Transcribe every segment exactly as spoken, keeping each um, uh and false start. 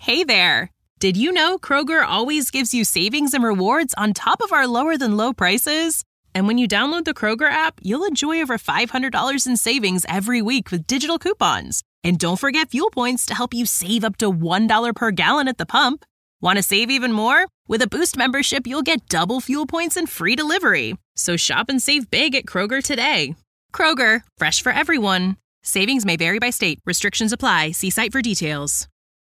Hey there! Did you know Kroger always gives you savings and rewards on top of our lower-than-low prices? And when you download the Kroger app, you'll enjoy over five hundred dollars in savings every week with digital coupons. And don't forget fuel points to help you save up to one dollar per gallon at the pump. Want to save even more? With a Boost membership, you'll get double fuel points and free delivery. So shop and save big at Kroger today. Kroger, fresh for everyone. Savings may vary by state. Restrictions apply. See site for details.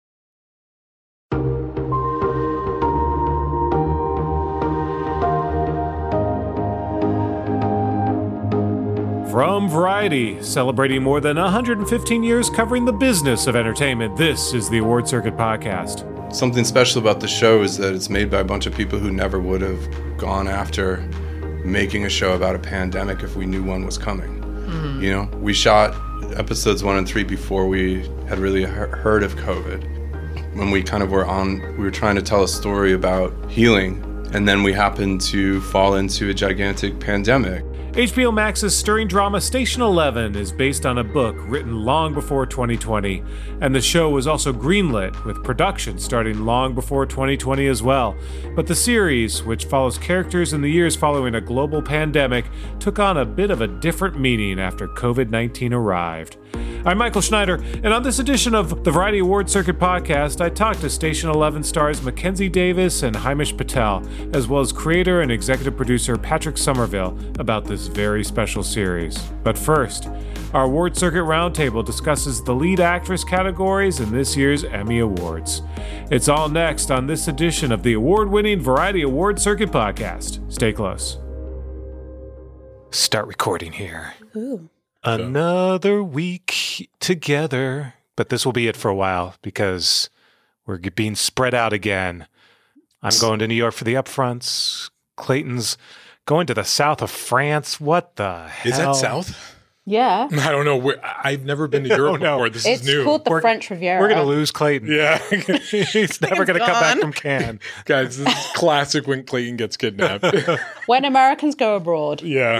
From Variety, celebrating more than one hundred fifteen years covering the business of entertainment, this is the Award Circuit Podcast. Something special about the show is that it's made by a bunch of people who never would have gone after making a show about a pandemic if we knew one was coming. Mm-hmm. You know, we shot episodes one and three before we had really he- heard of COVID. When we kind of were on, we were trying to tell a story about healing, and then we happened to fall into a gigantic pandemic. H B O Max's stirring drama Station Eleven is based on a book written long before twenty twenty, and the show was also greenlit, with production starting long before twenty twenty as well. But the series, which follows characters in the years following a global pandemic, took on a bit of a different meaning after covid nineteen arrived. I'm Michael Schneider, and on this edition of the Variety Award Circuit Podcast, I talked to Station Eleven stars Mackenzie Davis and Hamish Patel, as well as creator and executive producer Patrick Somerville, about this very special series. But first, our Award Circuit Roundtable discusses the lead actress categories in this year's Emmy Awards. It's all next on this edition of the award-winning Variety Award Circuit Podcast. Stay close. Start recording here. Ooh. Another week together, but this will be it for a while because we're being spread out again. I'm going to New York for the upfronts. Clayton's going to the south of France. What the hell? Is that south? Yeah. I don't know. Where, I've never been to Europe no. before. This it's is new. It's called the we're, French Riviera. We're going to lose Clayton. Yeah. He's never going to come back from Cannes. Guys, this is classic when Clayton gets kidnapped. When Americans go abroad. Yeah.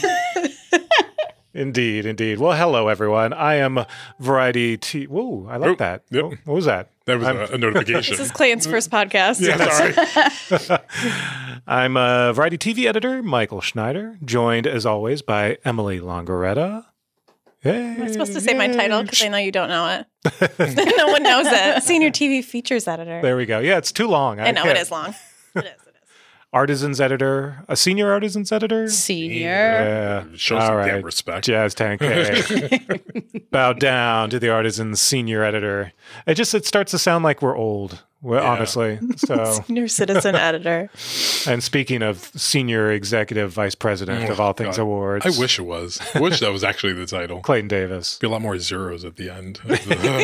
Indeed, indeed. Well, hello, everyone. I am Variety T. Whoa, I like Oh, that. yep. Oh, what was that? That was a, a notification. This is Clayton's first podcast. Yeah, sorry. I'm a Variety T V editor, Michael Schneider, joined, as always, by Emily Longaretta. Hey, Am I supposed to say my title? Because I know you don't know it. No one knows it. Senior T V features editor. There we go. Yeah, it's too long. I know, can't- it is long. It is, it is. Artisans editor, a senior artisans editor? Senior. Yeah. Show All some right. damn respect. Jazz Tank K. Bow down to the artisans senior editor. It just it starts to sound like we're old, well, Yeah. honestly. So, Senior citizen editor. and speaking of senior executive vice president Oh, of all things God. awards, I wish it was. I wish that was actually the title. Clayton Davis. Be a lot more zeros at the end of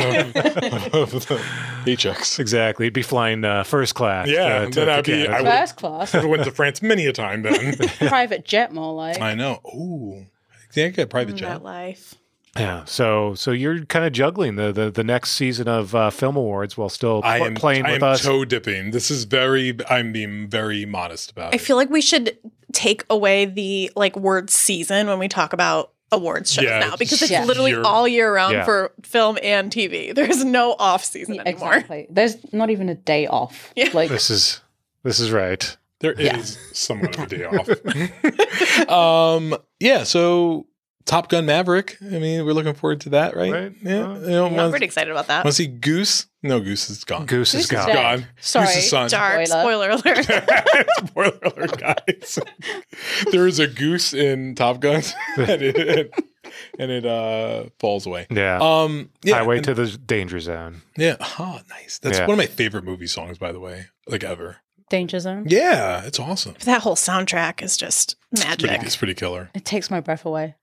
the, of the paychecks. Exactly. He'd be flying uh, first class. Yeah, uh, to, then to I'd be- Canada. I would- First class. I went to France many a time then. Private jet, more like. I know. Ooh. Yeah, I get a private jet. That life. Yeah, so so you're kind of juggling the, the, the next season of uh, film awards while still pl- I am playing I with am us. toe dipping. This is very. I'm being very modest about I it. feel like we should take away the like word season when we talk about awards shows Yeah, now because it's yeah. literally year- all year round Yeah. for film and T V. There's no off season anymore. Exactly. There's not even a day off. Yeah. Like, This is this is right. There is Yeah. somewhat of a day off. um, yeah. So Top Gun Maverick. I mean, we're looking forward to that, right? Right. Yeah. Uh, you know, I'm want pretty excited about that. to see Goose? No, Goose is gone. Goose, is Goose is gone. dead. gone. Sorry. Goose's son. Dark Spoiler. spoiler alert. Spoiler alert, guys. There is a goose in Top Gun, and it, and it uh, falls away. Yeah. Um, yeah. Highway and- to the danger zone. Yeah. Oh, nice. That's Yeah. one of my favorite movie songs, by the way, like ever. Danger Zone. Yeah, it's awesome. That whole soundtrack is just It's magic. pretty, it's pretty killer. It takes my breath away.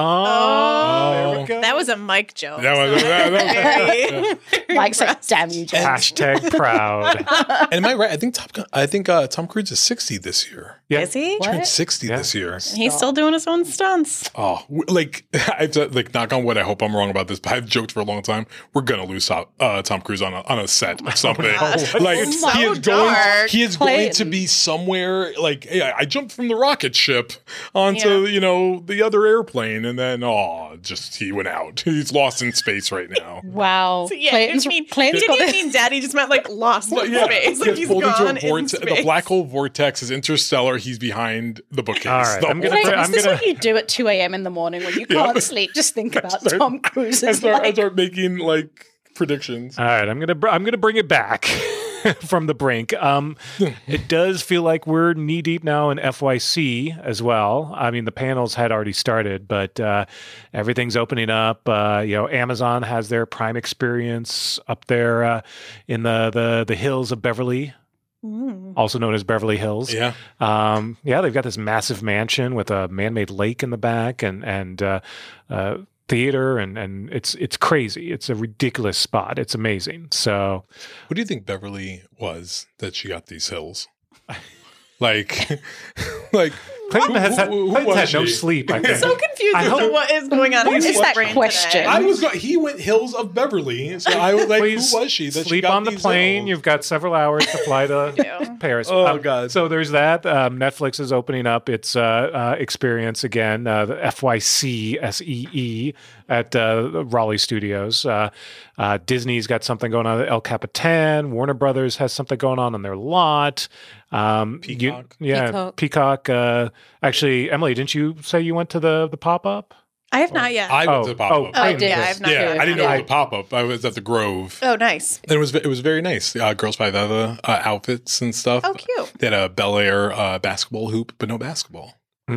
Oh, there we Oh. go. That was a mic joke. That was- so that- that- very- very Mike's like, impressed. damn you, James. Hashtag proud. And am I right? I think Top Gun, I think uh, Tom Cruise is sixty this year. Yeah. Is he? What? Turned sixty Yeah. this year. He's still doing his own stunts. Oh, w- like I've said, like knock on wood. I hope I'm wrong about this, but I've joked for a long time. We're gonna lose Tom, uh, Tom Cruise on a, on a set or something. gosh. Like It's he so is going, dark. he is going to Clayton. be somewhere. Like yeah, I jumped from the rocket ship onto Yeah. you know the other airplane, fine. And then, oh, just he went out. He's lost in space right now. Wow. So, yeah, Clayton's, I mean, Clayton's didn't got you this. mean daddy just meant like lost Well, in yeah, space? Like gets he's pulled into gone a in vortex. space. The black hole vortex is interstellar. He's behind the bookcase. All right, The I'm gonna whole put- time. Is I'm this gonna- what you do at two a.m. in the morning when you Yeah. can't sleep? Just think about Start- Tom I Cruise's start, I like, start making like predictions. All right, I'm gonna br- I'm gonna bring it back from the brink. Um, it does feel like we're knee deep now in F Y C as well. I mean, the panels had already started, but uh, everything's opening up. Uh, you know, Amazon has their Prime experience up there uh, in the, the the hills of Beverly. Mm. Also known as Beverly Hills. Yeah. Um, yeah, they've got this massive mansion with a man-made lake in the back and and uh, uh, theater, and and it's it's crazy. It's a ridiculous spot. It's amazing. So, What do you think Beverly was that she got these hills? Like, like Clayton has had, who- who Clayton's was had no she? sleep. I think. So confused I as to hope- what is going on What in is his that brain question? today. I was go- he went hills of Beverly, so I was like, Please who was she? That she sleep got on the these plane. hills? You've got several hours to fly to do. Paris. Oh, God. So there's that. Um, Netflix is opening up its uh, uh, experience again, uh, the F Y C S E E at uh, Raleigh Studios. Uh, uh, Disney's got something going on at El Capitan. Warner Brothers has something going on on their lot. Um, you- Peacock. yeah, Peacock. Peacock. Uh, actually, Emily, didn't you say you went to the the pop up? I have not yet. I went Oh, to the pop oh, up. oh, I did. yeah, I have not. yeah, yet. I didn't know Yeah. it was a pop up. I was at the Grove. Oh, nice. And it was it was very nice. Uh, Girls Five Eva uh, outfits and stuff. Oh, cute. They had a Bel Air uh, basketball hoop, but no basketball.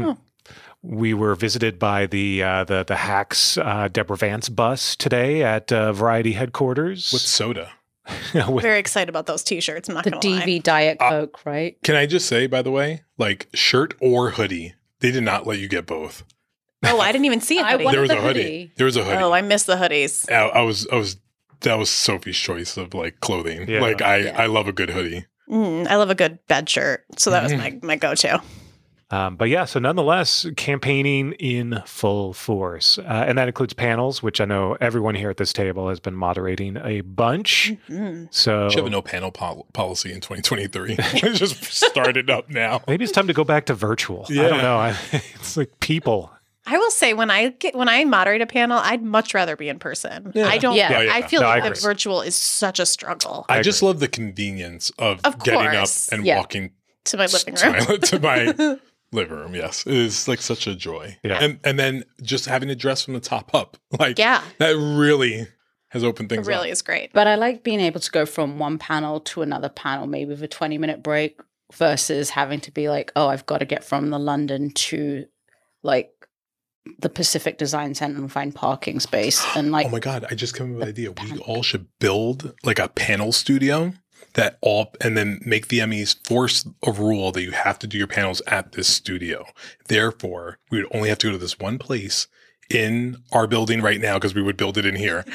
We were visited by the uh, the the Hacks uh, Deborah Vance bus today at uh, Variety headquarters. With soda. With- Very excited about those T-shirts. I'm not the gonna D lie. V Diet Uh, Coke, right? Can I just say, by the way, like shirt or hoodie, they did not let you get both. Oh, I didn't even see it. I hoodie. wanted There was the a hoodie. hoodie. There was a hoodie. Oh, I missed the hoodies. I, I was I was that was Sophie's choice of like clothing. Yeah. Like I Yeah. I love a good hoodie. Mm, I love a good bed shirt, so that was Mm-hmm. my my go-to. Um, but yeah, so nonetheless, campaigning in full force. Uh, and that includes panels, which I know everyone here at this table has been moderating a bunch. Mm. So Should have a no panel pol- policy in twenty twenty-three. Just start it up now. maybe it's time to go back to virtual. I Yeah. don't know. I, it's like people. I will say when I get when I moderate a panel, I'd much rather be in person. Yeah. I don't. Yeah. Yeah, yeah. I feel No, I like the agree. virtual is such a struggle I, I just love the convenience of, Of getting up course. and Yeah. walking to my living to room. my, to my living room. Yes, it is like such a joy. Yeah. And and then just having to dress from the top up, like Yeah. that really has opened It things really up. is great. But I like being able to go from one panel to another panel, maybe with a twenty minute break, versus having to be like, oh, I've got to get from the London to like the Pacific Design Center and find parking space. And like, Oh my god! I just came up with an idea. We all should build like a panel studio that all, and then make the Emmys force a rule that you have to do your panels at this studio. Therefore, we would only have to go to this one place in our building right now because we would build it in here,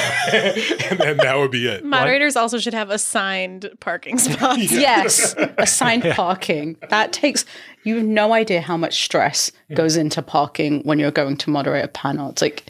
and then that would be it. Moderators also should have assigned parking spots. yes, assigned parking. That takes, you have no idea how much stress goes into parking when you're going to moderate a panel. It's like,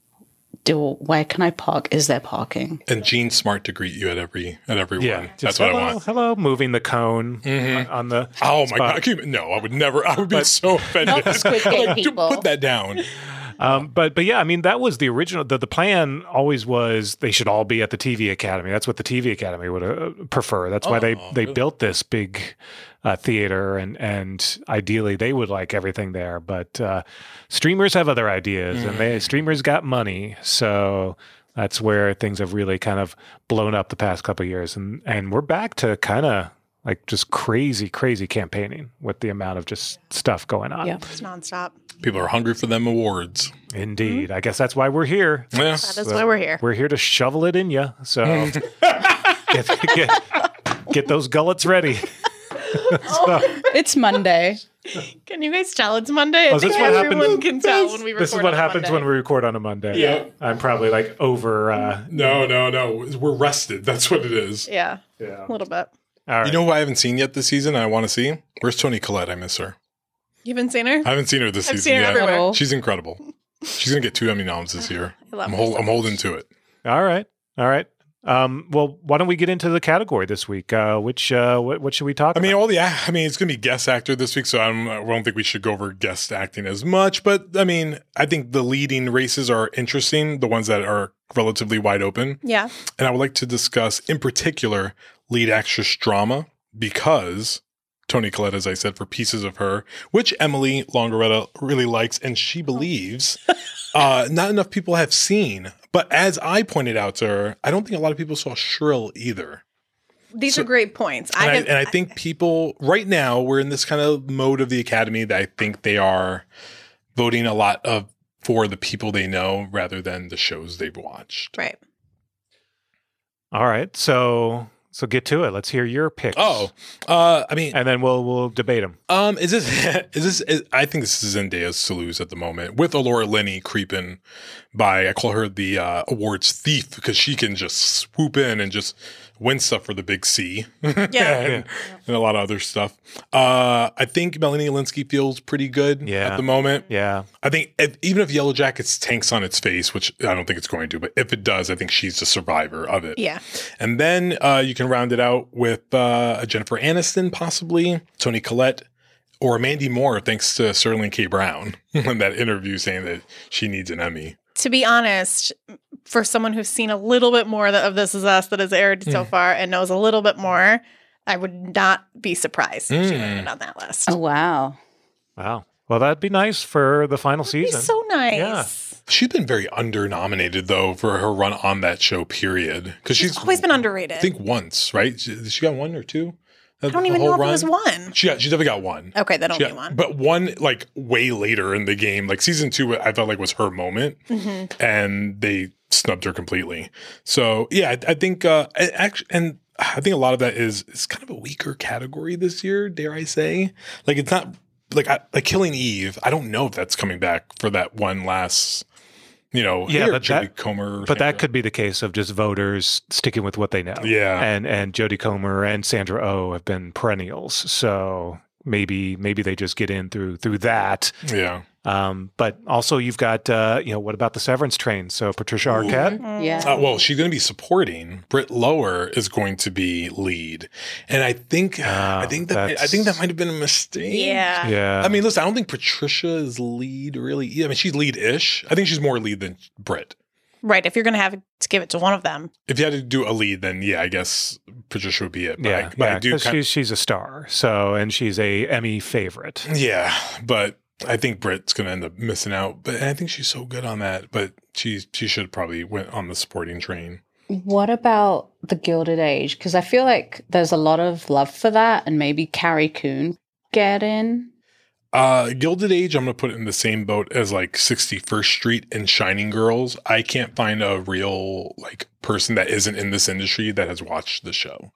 do where can I park? Is there parking? And Gene's smart to great you at every at every Yeah. one. That's Just what hello, I want. Hello, moving the cone Mhm. on the. Oh my spot. god! Can you- No, I would never. I would be so offended. Not the Squid Game Like, dude, people. put that down. Um, but but yeah, I mean that was the original. The, the plan always was they should all be at the T V Academy. That's what the T V Academy would uh, prefer. That's why they Oh, they really? built this big uh, theater, and and ideally they would like everything there. But uh, streamers have other ideas, and they streamers got money, so that's where things have really kind of blown up the past couple of years, and and we're back to kind of like just crazy crazy campaigning with the amount of just stuff going on. Yeah. It's nonstop. People are hungry for them awards. Indeed. I guess that's why we're here. Yeah. That is why we're here. We're here to shovel it in you. So get, get, get those gullets ready. So, It's Monday. Can you guys tell it's Monday? I Oh, is think this what everyone happened- can tell when we record this is what on happens Monday. when we record on a Monday. Yeah. I'm probably like over. Uh, No, no, no. We're rested. That's what it is. Yeah, yeah. a little bit. All right. You know who I haven't seen yet this season? I want to see. Where's Toni Collette? I miss her. You haven't seen her? I haven't seen her this I've season seen her yet. everywhere. Oh. She's incredible. She's gonna get two Emmy noms this year. I love I'm, her hold, so I'm holding to it. All right. All right. Um, well, why don't we get into the category this week? Uh, which uh, what, what should we talk I mean, about? all the I mean, it's going to be guest actor this week, so I don't, I don't think we should go over guest acting as much. But I mean, I think the leading races are interesting, the ones that are relatively wide open. Yeah. And I would like to discuss, in particular, lead actress drama, because Toni Collette, as I said, for Pieces of Her, which Emily Longeretta really likes, and she believes uh, not enough people have seen. But as I pointed out to her, I don't think a lot of people saw Shrill either. These So- are great points. And I, have- and I think people, right now, we're in this kind of mode of the Academy that I think they are voting a lot of for the people they know rather than the shows they've watched. Right. All right, so so get to it. Let's hear your picks. Oh, uh, I mean, and then we'll we'll debate them. Um, is this is this? Is, I think this is Zendaya's to lose at the moment with Alora Linney creeping by. I call her the uh, awards thief because she can just swoop in and just win stuff for the big C. Yeah. and, and a lot of other stuff. Uh, I think Melanie Linsky feels pretty good Yeah. at the moment. Yeah. I think if, even if Yellow Jackets tanks on its face, which I don't think it's going to, but if it does, I think she's the survivor of it. Yeah. And then uh, you can round it out with uh, Jennifer Aniston, possibly, Toni Collette, or Mandy Moore, thanks to Sterling K. Brown in that interview saying that she needs an Emmy. To be honest, for someone who's seen a little bit more of This Is Us that has aired so Mm. far and knows a little bit more, I would not be surprised if she Mm. landed on that list. Oh, wow. Wow. Well, that'd be nice for the final That'd be season. so nice. Yeah. She's been very under-nominated, though, for her run on that show, period. Because she's, She's always been underrated. I think once, right? She, she got one or two? I don't even know if it was one. She got, she definitely got one. Okay, then She only got- one. But one, like, way later in the game. Like, season two, I felt like was her moment. Mhm. And they snubbed her completely. So, yeah, I, I think, uh, I, actually, and I think a lot of that is, is kind of a weaker category this year, dare I say. Like, it's not, like, I, like Killing Eve, I don't know if that's coming back for that one last, you know, Yeah, here, but Jodie that- Comer. or But that Sandra- could be the case of just voters sticking with what they know. Yeah. And and Jodie Comer and Sandra Oh have been perennials. So maybe maybe they just get in through through that. Yeah. Um, but also you've got uh, you know, what about the Severance train? So Patricia Ooh. Arquette. Yeah. Uh, well, she's going to be supporting. Britt Lower is going to be lead, and I think Ah, I think that I that's- think that might have been a mistake. Yeah. Yeah. I mean, listen, I don't think Patricia is lead really. I mean, she's lead-ish. I think she's more lead than Britt. Right. If you're going to have to give it to one of them. If you had to do a lead, then yeah, I guess Patricia would be it. But yeah, I, but yeah, I do 'cause kind she's she's a star. So and she's a Emmy favorite. yeah, but I think Britt's going to end up missing out. But I think she's so good on that. But she she should probably went on the supporting train. What about The Gilded Age? Because I feel like there's a lot of love for that, and maybe Carrie Coon get in. Uh, Gilded Age, I'm going to put it in the same boat as like sixty-first Street and Shining Girls. I can't find a real like person that isn't in this industry that has watched the show.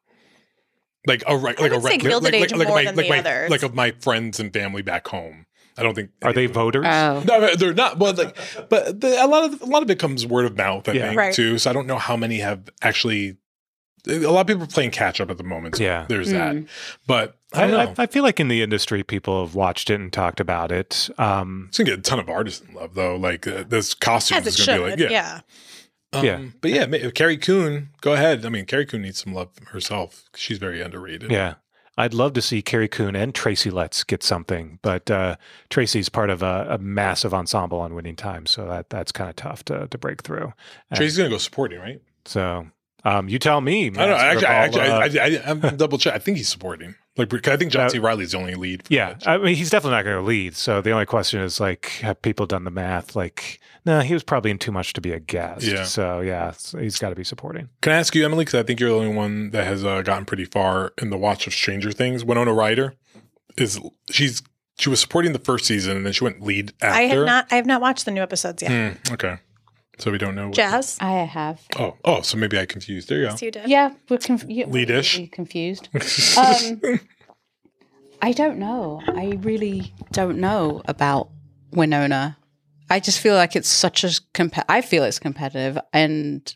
Like a like, like a would say like, Gilded like, Age like, more my, than like the my others. like of my friends and family back home. I don't think Are they voters? Oh. No, they're not. Well, like, but the, a lot of a lot of it comes word of mouth, I Yeah. think, Right. too. So I don't know how many have actually. A lot of people are playing catch up at the moment. So Yeah. there's Mm. that. But I I, don't know. I, I feel like in the industry, people have watched it and talked about it. Um, it's gonna get a ton of artisan love, though. Like uh, this costume As it is gonna should. be like, yeah, yeah. Um, Yeah. But yeah, ma- Carrie Coon, go ahead. I mean, Carrie Coon needs some love herself. She's very underrated. yeah. I'd love to see Carrie Coon and Tracy Letts get something, but uh, Tracy's part of a, a massive ensemble on Winning Time, so that that's kind of tough to to break through. And Tracy's gonna go supporting, right? so um, you tell me. I don't know. Master of Actually, all, actually, uh, I, I, I, I'm double check. I think he's supporting. Like, because I think John Uh, C. Reilly's the only lead. For yeah, that. I mean, he's definitely not going to lead. So the only question is, like, have people done the math? Like, no, he was probably in too much to be a guest. Yeah. So yeah, so he's got to be supporting. Can I ask you, Emily? Because I think you're the only one that has uh, gotten pretty far in the watch of Stranger Things. Winona Ryder is she's she was supporting the first season and then she went lead after. I have not I have not watched the new episodes yet. Hmm, okay, so we don't know. What, Jazz? I have. Oh, oh, so maybe I confused. There you go. Yes, you did. Yeah, we're conf- yeah, we're Leadish. really confused. Um, I don't know. I really don't know about Winona. I just feel like it's such a comp- I feel it's competitive, and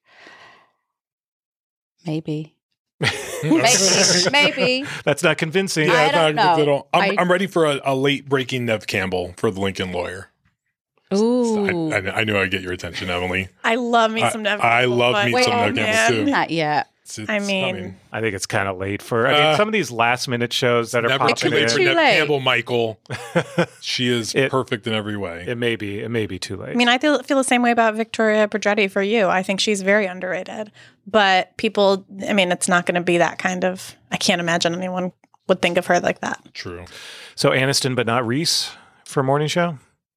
maybe, maybe, maybe. That's not convincing. I Yeah, don't not good know. at all. I'm, I- I'm ready for a, a late breaking Nev Campbell for the Lincoln Lawyer. Ooh. I, I, I knew I'd get your attention, Emily. I love me I, some Nev. I love but- me Wait, some I Nev haven't Campbell seen too. that yet. It's, it's I mean- coming. I think it's kind of late for. I mean, Uh, some of these last minute shows that are Never too popping late in. for Too Nev late. Campbell Michael. She is It- perfect in every way. It may be. It may be too late. I mean, I feel, feel the same way about Victoria Pedretti for you. I think she's very underrated. But people, I mean, it's not going to be that kind of, I can't imagine anyone would think of her like that. True. So Aniston, but not Reese for morning show.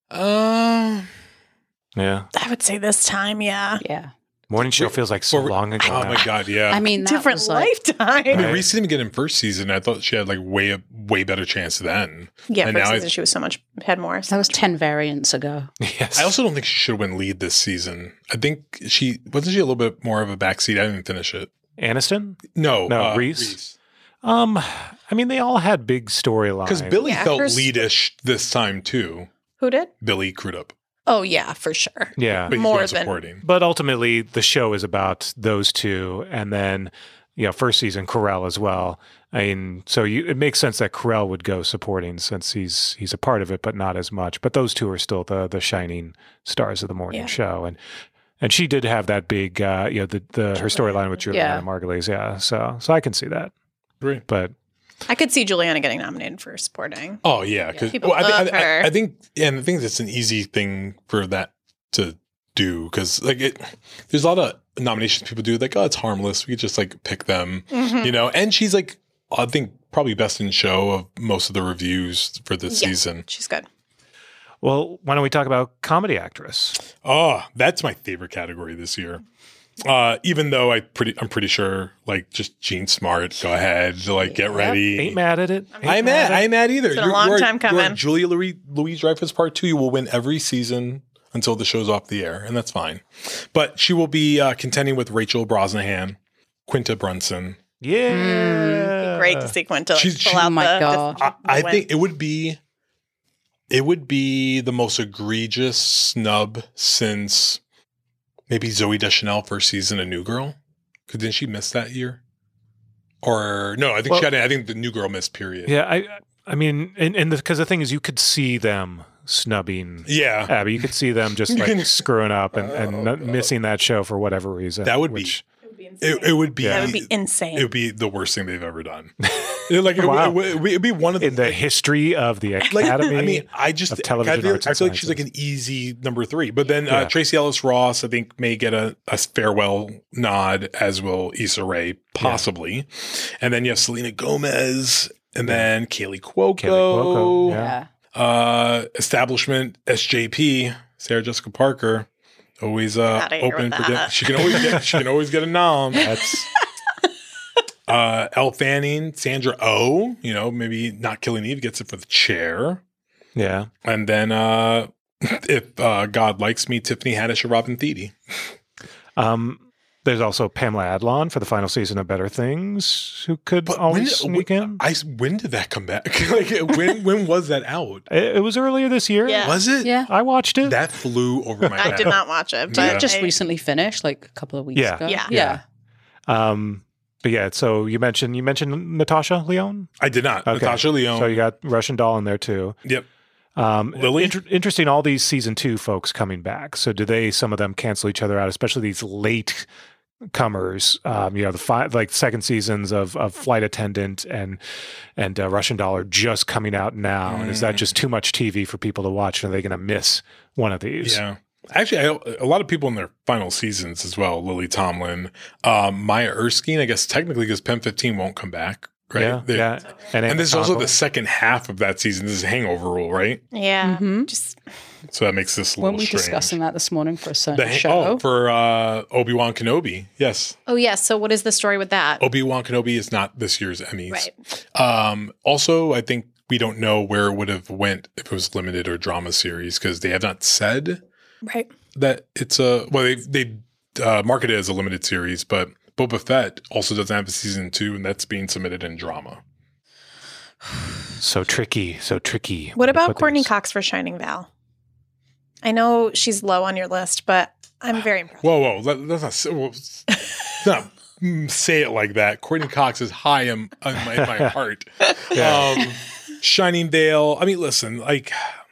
Uh, Yeah, I would say this time, yeah. Yeah. morning show feels like so for- long ago. oh now. my God, yeah. I mean, that Different was like, lifetime. I mean, Right. Reese didn't even get in first season. I thought she had like way way better chance then. Yeah, And first now season I- she was so much, had more. that was ten variants ago. Yes. I also don't think she should win lead this season. I think she wasn't she a little bit more of a backseat. I didn't finish it. Aniston. No, No, uh, Reese? Um, I mean, they all had big storylines. Because Billy Yeah, felt her- leadish this time too. Who did? Billy Crudup, Oh, yeah, for sure. Yeah, but he's More not than- supporting. but ultimately the show is about those two, and then you know, first season Carell as well. I mean, so you, it makes sense that Carell would go supporting since he's he's a part of it, but not as much. But those two are still the the shining stars of the morning Yeah. show, and and she did have that big, uh, you know, the the her storyline with Juliana Yeah. Margulies, yeah. So so I can see that, Right. but I could see Juliana getting nominated for supporting. Oh yeah, because People I, thi- love I, her. I, I think, and I think it's an easy thing for that to do because like it, there's a lot of nominations people do like, oh, it's harmless. We could just like pick them, Mhm. you know. And she's like, I think probably best in show of most of the reviews for this Yeah. season. She's good. well, why don't we talk about comedy actress? Oh, that's my favorite category this year. Uh, even though I pretty, I'm pretty sure like just Gene Smart. Go ahead, like get ready. Ain't mad at it. Ain't I'm mad. I'm mad either. It's been a long time coming. Julia Louis, Louise Dreyfus Part Two. You will win every season until the show's off the air, and that's fine. But she will be uh, contending with Rachel Brosnahan, Quinta Brunson. Yeah, Great to see Quinta like, She's- pull she- out Oh my the, God. the I, I win. think it would be, it would be the most egregious snub since maybe Zooey Deschanel first season of New Girl. Because didn't she miss that year? Or no, I think Well- she had. I think the New Girl missed. Period. yeah. I I mean, and and because the, the thing is, you could see them snubbing Yeah. Abby. You could see them just You like can- screwing up and, and Oh, not God. missing that show for whatever reason. That would be- which, It would be insane. It, it would be. that would be insane. It would be the worst thing they've ever done. It, like it, Wow. would, it would be one of the, in the history of the like. Academy. I mean, I just of I television feel, arts I and feel like she's like sciences. an easy number three. But then Yeah. uh, Tracy Ellis Ross, I think, may get a, a farewell nod, as will Issa Rae, possibly. And then you have Selena Gomez, and then Kaylee Cuoco, Kaylee Cuoco, yeah. Yeah. uh, Establishment S J P, Sarah Jessica Parker. Always uh, Outta here open with for that. that. She can always get. She can always get a nom. That's Uh, Elle Fanning, Sandra Oh, you know, maybe Not Killing Eve gets it for the chair. yeah. And then uh, if uh, God likes me, Tiffany Haddish or Robin Thede. Um, there's also Pamela Adlon for the final season of Better Things, who could But always when, sneak when, in. I, when did that come back? like when when was that out? It, it was earlier this year. Yeah. Was it? Yeah. I watched it. That flew over my I head. did not watch it, Did but it just I- recently finished, like a couple of weeks Yeah. ago? Yeah. Yeah. Um, but yeah, so you mentioned you mentioned Natasha Lyonne. I did not. Okay. Natasha Lyonne. So you got Russian Doll in there too. yep. Um, Lily? inter- interesting, all these season two folks coming back. So do they? Some of them cancel each other out, especially these late comers. Um, you know, the five like second seasons of of Flight Attendant and and uh, Russian Doll are just coming out now. And is that Mm. just too much T V for people to watch? And are they going to miss one of these? Yeah. Actually, I, a lot of people in their final seasons as well. Lily Tomlin, um, Maya Erskine, I guess technically because Pen fifteen won't come back, right? Yeah, They- yeah. And, And this is also Ensemble. the second half of that season. This is Hangover Rule, right? yeah, Mhm. just So that makes this a little Weren't we strange. discussing that this morning for a certain The ha- show? oh, for uh, Obi-Wan Kenobi. Yes. oh yeah. So what is the story with that? Obi-Wan Kenobi is not this year's Emmys. Right. Um, also, I think we don't know where it would have went if it was limited or drama series because they have not said Right. that it's a, well, they they uh, market it as a limited series, but Boba Fett also doesn't have a season two, and that's being submitted in drama. so tricky, so tricky. What to about put Courtney these. Cox for Shining Val? I know she's low on your list, but I'm very impressed. Whoa, whoa, let, let's not, say- well, let's not mm, say it like that. Courtney Cox is high in, in, my, in my heart. Yeah. Um, Shining Vale. I mean, listen, like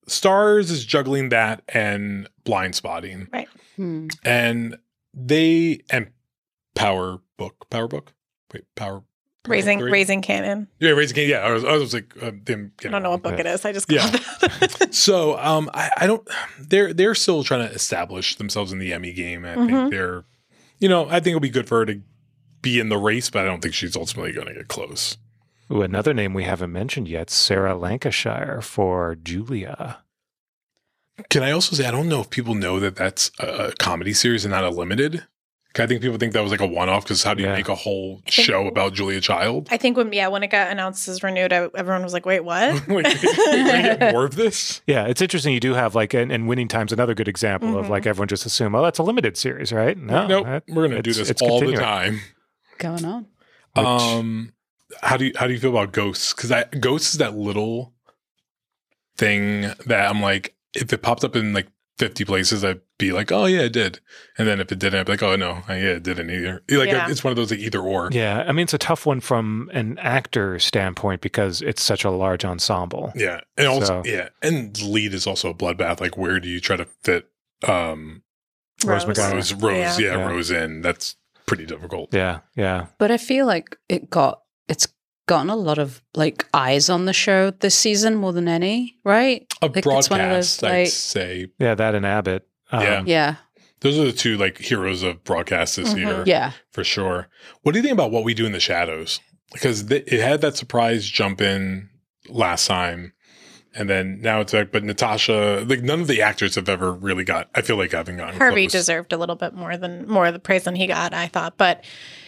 Stars is juggling that and Blind Spotting. Right. Hmm. And they, and Power Book, Power Book? Wait, Power. Raising Power Raising Cannon. Yeah, Raising Cannon. Yeah, I was, I was like, uh, them I don't know what book Yeah. it is. I just Yeah. called that. So um, I, I don't. They're they're still trying to establish themselves in the Emmy game. I Mhm. think they're, you know, I think it'll be good for her to be in the race, but I don't think she's ultimately going to get close. Ooh, another name we haven't mentioned yet, Sarah Lancashire for Julia. Can I also say I don't know if people know that that's a, a comedy series and not a limited. I think people think that was like a one-off because how do you Yeah. make a whole I think- show about Julia Child? I think when yeah, when it got announced as renewed, I, everyone was like, "Wait, what?" Like, can we get more of this? Yeah, it's interesting. You do have like, and, and Winning Time's another good example of Mhm. like everyone just assume, oh, that's a limited series, right? No, nope. that- We're going to do it's- this it's all continuing. the time. Going on. Which- Um, how do you how do you feel about Ghosts? Because I Ghosts is that little thing that I'm like, if it popped up in like fifty places, I'd be like, oh yeah, it did. And then if it didn't, I'd be like, oh no, I, yeah, it didn't either. Like Yeah. it's one of those like either or. Yeah, I mean, it's a tough one from an actor standpoint because it's such a large ensemble. Yeah, and also So- yeah, and lead is also a bloodbath. Like where do you try to fit um Rose McGowan. Rose Rose yeah, Yeah. Yeah. Rose in? That's pretty difficult. Yeah, yeah. But I feel like it got it's gotten a lot of like eyes on the show this season more than any, right? A Like, it's one of broadcast, those, I'd like- say. Yeah, that and Abbott. Um, Yeah. Yeah. Those are the two like heroes of broadcast this Mhm. year. Yeah. For sure. What do you think about What We Do in the Shadows? Because th- it had that surprise jump in last time. And then now it's like, but Natasha, like none of the actors have ever really got, I feel like haven't gotten Harvey close. deserved a little bit more than more of the praise than he got, I thought. But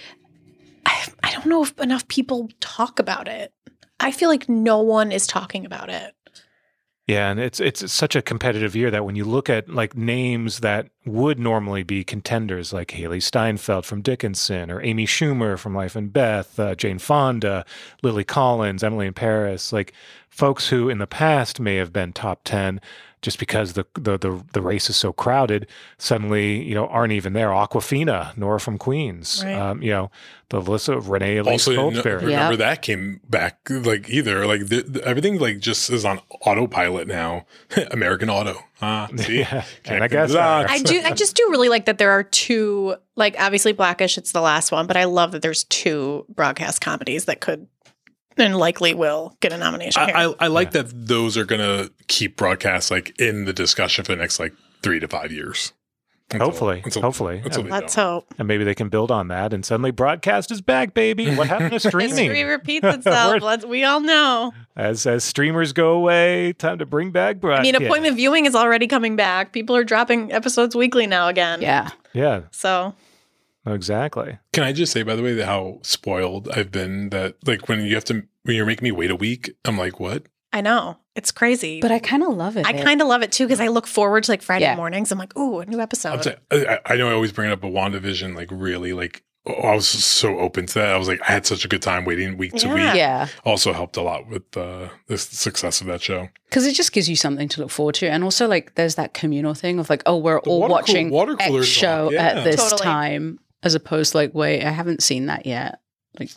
I, I don't know if enough people talk about it. I feel like no one is talking about it. Yeah, and it's it's such a competitive year that when you look at like names that would normally be contenders, like Haley Steinfeld from Dickinson, or Amy Schumer from Life and Beth, uh, Jane Fonda, Lily Collins, Emily in Paris, like folks who in the past may have been top ten, just because the the the, the race is so crowded, suddenly you know aren't even there. Aquafina, Nora from Queens, Right. um, you know the list of Renee Elise Also, no, Goldsberry. remember Yeah. that came back like either like the, the- everything like just is on autopilot now. American Auto. Ah, see, Yeah, Connecting and I guess the dots. I do I just do really like that there are two, like obviously Blackish, it's the last one, but I love that there's two broadcast comedies that could and likely will get a nomination here. I, I, I like that those are gonna keep broadcast like in the discussion for the next like three to five years. Until- Hopefully, until- hopefully. until they Let's don't. hope. And maybe they can build on that, and suddenly broadcast is back, baby. What happened to streaming? History repeats itself. We're- Let's, we all know. As as streamers go away, time to bring back I broadcast. mean, appointment viewing is already coming back. People are dropping episodes weekly now again. Yeah. Yeah, So exactly. Can I just say, by the way, that how spoiled I've been that like when you have to when you're making me wait a week, I'm like, what? I know it's crazy. But I kind of love it. I kind of love it too because I look forward to like Friday Yeah. mornings. I'm like, ooh, a new episode. I'm saying, I, I know I always bring it up, but WandaVision, like really, like oh, I was so open to that. I was like, I had such a good time waiting week to Yeah. week. Yeah. Also helped a lot with uh, the success of that show. Because it just gives you something to look forward to. And also, like, there's that communal thing of like, oh, we're The all water cool- watching water cooler X show talk, yeah. at this Totally. time, as opposed to like, wait, I haven't seen that yet. Like,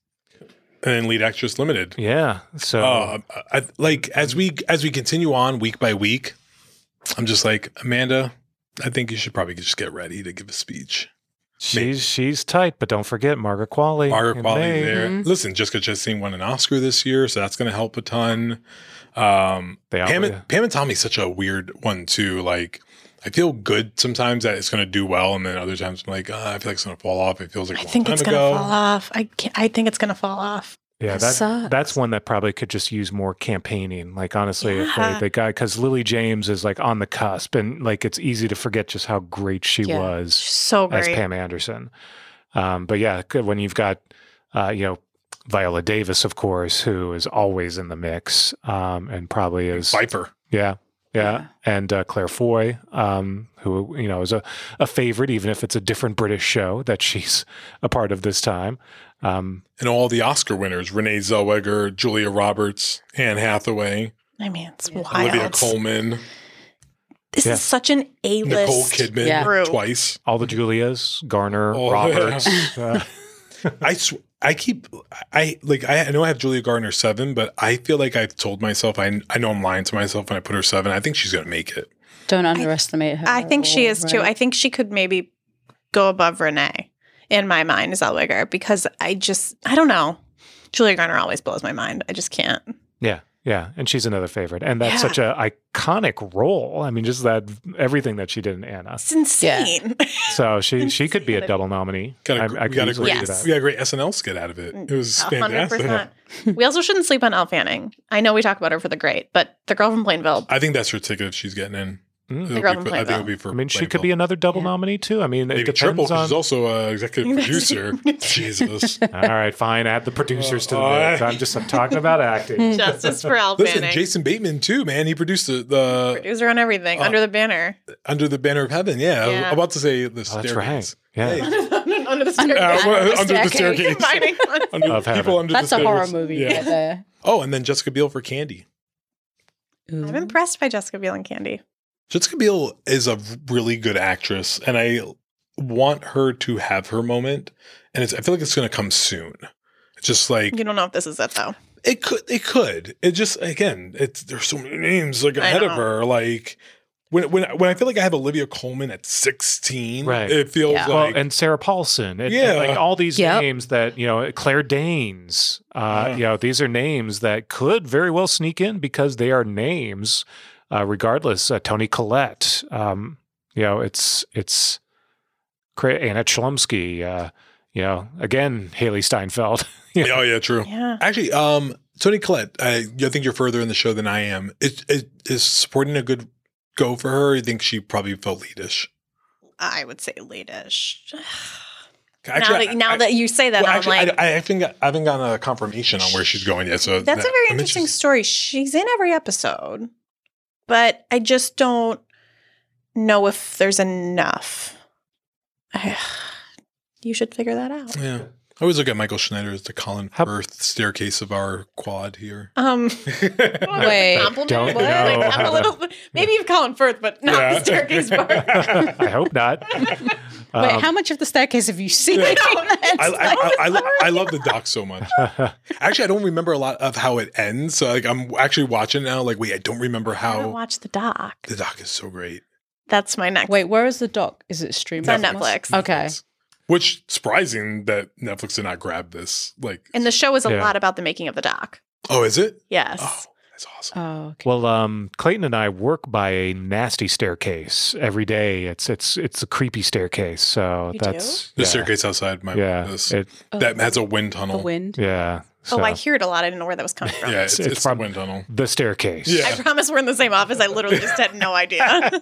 And then Lead Actress Limited. Yeah. So Uh, I, like as we as we continue on week by week, I'm just like, Amanda, I think you should probably just get ready to give a speech. she's she's tight, but don't forget Margaret Qualley. Margaret in Qualley May. there. Mhm. Listen, Jessica Chastain won an Oscar this year, so that's going to help a ton. Um, They Pam, always- and, Pam and Tommy's such a weird one too. Like, I feel good sometimes that it's going to do well, and then other times I'm like, ah, I feel like it's going to fall off. It feels like a I long think time it's ago. gonna fall off. I can't, I think it's gonna fall off. Yeah, That that, sucks. that's one that probably could just use more campaigning. Like honestly, if Yeah. they, the guy because Lily James is like on the cusp, and like it's easy to forget just how great she Yeah. was So as great. Pam Anderson. Um, but yeah, good when you've got uh, you know Viola Davis, of course, who is always in the mix, um, and probably is Viper. yeah. Yeah, Yeah. and uh, Claire Foy, um, who you know is a, a favorite, even if it's a different British show that she's a part of this time. Um, And all the Oscar winners, Renee Zellweger, Julia Roberts, Anne Hathaway, I mean, it's Olivia wild. Colman, This Yeah. is such an A-list Nicole Kidman Yeah. crew. twice. all the Julias, Garner, Oh, Roberts. Uh, I sw- I keep I like I, I know I have Julia Gardner seven, but I feel like I've told myself I I know I'm lying to myself when I put her seven. I think she's gonna make it. Don't underestimate her. I think she at is all, too. right? I think she could maybe go above Renee in my mind, Zellweger, because I just I don't know. Julia Garner always blows my mind. I just can't. Yeah, yeah, and she's another favorite, and that's Yeah. such a iconic role. I mean, just that everything that she did in Anna. It's insane. So she she could be a double nominee. Got a, I, I we could got a easily great see Yes. that. we got a great S N L skit out of it. It was A hundred fantastic. percent. We also shouldn't sleep on Elle Fanning. I know we talk about her for the great, but the girl from Plainville. I think that's her ticket if she's getting in. Mm. It'll The girl be from for- I think Plainville. it'll be for. I mean, she could Plainville. be another double Yeah. nominee too. I mean, maybe it depends triple because on. she's also an executive producer. Jesus. All right, fine. Add the producers to the Oh, mix. I'm just I'm talking about acting. Justice for Elle Listen, Fanning. Jason Bateman too, man. He produced the, the Producer on everything, Uh, under the banner. Under the Banner of Heaven. Yeah, I Yeah. was about to say the Oh, that's right. staircase. Yeah. Hey. under the Uh, staircase. well, under the staircase. staircase. Combining one. Under, Of heaven. people under That's the a horror stairs. movie Yeah. right there. Oh, and then Jessica Biel for Candy. I'm impressed by Jessica Biel and Candy. Jessica Biel is a really good actress, and I want her to have her moment. And it's, I feel like it's going to come soon. It's just like You don't know if this is it though. it could. It could. It just again. It's there's so many names like I ahead of know. her. Like when when when I feel like I have Olivia Colman at sixteen, Right. it feels Yeah. Well, like and Sarah Paulson, and, Yeah. and like all these Yep. names that you know, Claire Danes, uh, Yeah. you know, these are names that could very well sneak in because they are names, uh, regardless. Uh, Toni Collette, um, you know, it's it's cra- Anna Chlumsky, uh, you know, again Haley Steinfeld. You know, oh yeah, true. Yeah. Actually, um, Toni Collette, I, I think you're further in the show than I am. Is, is, is supporting a good go for her? I think she probably felt leadish. I would say late-ish. Actually, now that, I- now I- that you say that, well, I'm actually, like, I, I haven't got, I haven't gotten a confirmation on where she's going yet. So that's that- a very I'm interesting interested. story. She's in every episode, but I just don't know if there's enough. You should figure that out. Yeah, I always look at Michael Schneider as the Colin How- Firth staircase of our quad here. Um, Wait. compliment? Don't What? know Like, how I'm a to- little, maybe you've Colin Firth, but not Yeah. the staircase part. I hope not. Wait, Um, how much of the staircase have you seen? Yeah. That's I, I, like- I, I, lo- I love the doc so much. Actually, I don't remember a lot of how it ends. So like, I'm actually watching now. Like, wait, I don't remember I haven't how watched the doc. the doc is so great. That's my next. Wait, where is the doc? Is it streaming? It's on Netflix. Okay. Which surprising that Netflix did not grab this. Like, And the show is a Yeah. lot about the making of the doc. oh, is it? Yes. Oh, that's awesome. Oh, okay. Well, um, Clayton and I work by a nasty staircase every day. It's it's it's a creepy staircase. So You that's The yeah, staircase outside my Yeah, this, it, that has a wind the tunnel. wind. yeah. So Oh, I hear it a lot. I didn't know where that was coming from. Yeah, it's, It's it's, from- the wind tunnel. the staircase. Yeah. I promise we're in the same office. I literally just had no idea.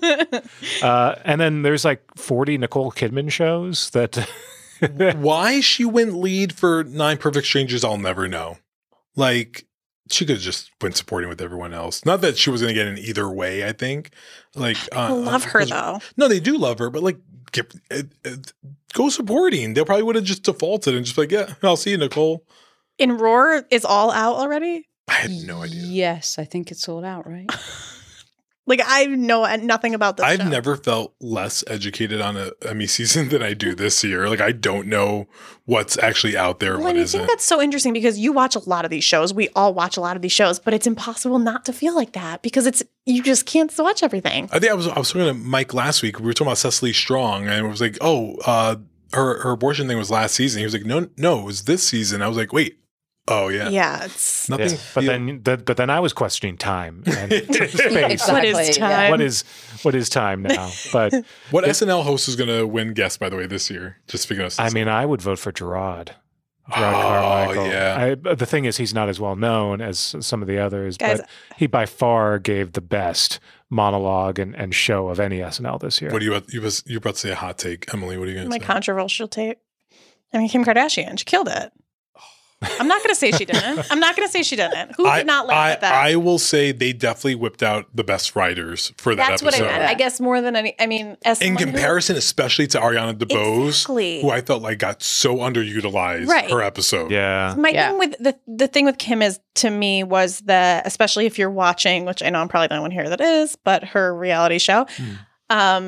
Uh, and then there's like forty Nicole Kidman shows that. Why she went lead for Nine Perfect Strangers, I'll never know. Like, she could have just went supporting with everyone else. Not that she was going to get in either way, I think. Like, I uh, love her, because- though. No, they do love her, but like, get, uh, uh, go supporting. They probably would have just defaulted and just like, yeah, I'll see you, Nicole. In Roar is all out already? I had no idea. Yes, I think it's all out, right? Like, I know nothing about this I've show. never felt less educated on a Emmy season than I do this year. Like, I don't know what's actually out there. Well, What and I isn't. think that's so interesting because you watch a lot of these shows. We all watch a lot of these shows, but it's impossible not to feel like that because it's you just can't watch everything. I think I was I was talking to Mike last week. We were talking about Cecily Strong, and it was like, oh, uh, her her abortion thing was last season. He was like, no, no, it was this season. I was like, wait, oh yeah, Yeah, it's nothing. Yeah. But feel- then, the, but then I was questioning time and space. Exactly. What is yeah. time? What is what is time now? But what S N L host is going to win guest, by the way, this year? Just speaking of, I mean, I would vote for Gerard. Oh, Gerard Carmichael. yeah. I, but the thing is, he's not as well known as some of the others, Guys- but he by far gave the best monologue and, and show of any S N L this year. what do you you was you about to say a hot take, Emily? What are you going my to say? controversial take. I mean, Kim Kardashian, she killed it. I'm not going to say she didn't. I'm not going to say she didn't. Who I, did not laugh I, at that? I will say they definitely whipped out the best writers for that That's what I episode. meant. I guess more than any. I mean, as In someone who- comparison, especially to Ariana DeBose, Exactly. who I felt like got so underutilized Right. her episode. Yeah. My Yeah. thing with the the thing with Kim is to me was that especially if you're watching, which I know I'm probably the only one here that is, but her reality show, Hmm. um,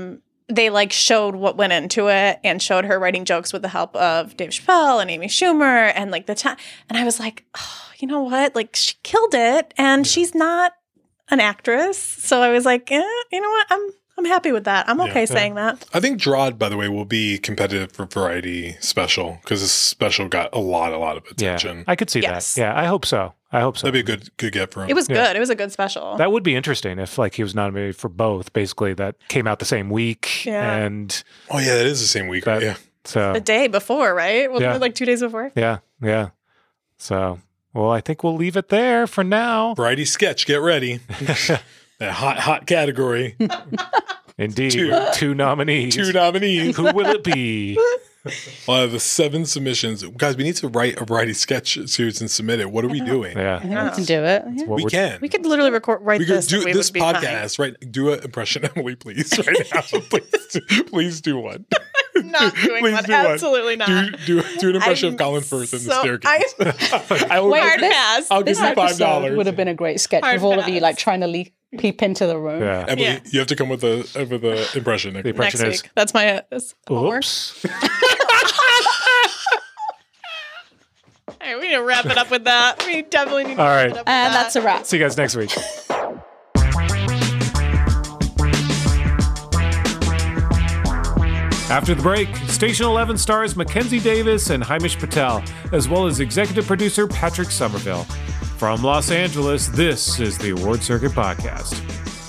they like showed what went into it and showed her writing jokes with the help of Dave Chappelle and Amy Schumer and like the time. And I was like, oh, you know what? Like she killed it, and yeah. she's not an actress. So I was like, eh, you know what? I'm I'm happy with that. I'm okay yeah, saying yeah. that. I think Drod, by the way, will be competitive for Variety Special because this special got a lot, a lot of attention. Yeah, I could see yes. that. Yeah, I hope so. I hope so. That'd be a good, good get for him. It was yeah. good. It was a good special. That would be interesting if like he was nominated for both. Basically, that came out the same week. Yeah. And oh yeah, that is the same week. That, yeah. So the day before, right? Wasn't yeah. it like two days before? Yeah. Yeah. So well, I think we'll leave it there for now. Variety sketch. Get ready. That hot, hot category. Indeed. Two, two nominees. Two nominees. Who will it be? Well, the seven submissions. Guys, we need to write a variety sketch series and submit it. What are we doing? Yeah. I think we can do it. Yeah. We can. We could literally record, write we could this. do we this would be podcast, fine. right? Do an impression, Emily, please, right now. please, do, please do one. Not doing please one. Do Absolutely one. not. Do, do, do an impression I'm of Colin Firth in so, the staircase. I, I will, Wait, this, pass. I'll this give you five dollars. would have been a great sketch Hard with all pass. of you like trying to leak, peep into the room. Yeah. Emily, Yeah. you have to come with a with a impression. The impression Next is, week. That's my. That's oops. All right, we need to wrap it up with that. We definitely need to All wrap right. it up with And that. that's a wrap. See you guys next week. After the break, Station eleven stars Mackenzie Davis and Hamish Patel, as well as executive producer Patrick Somerville. From Los Angeles, this is the Award Circuit Podcast.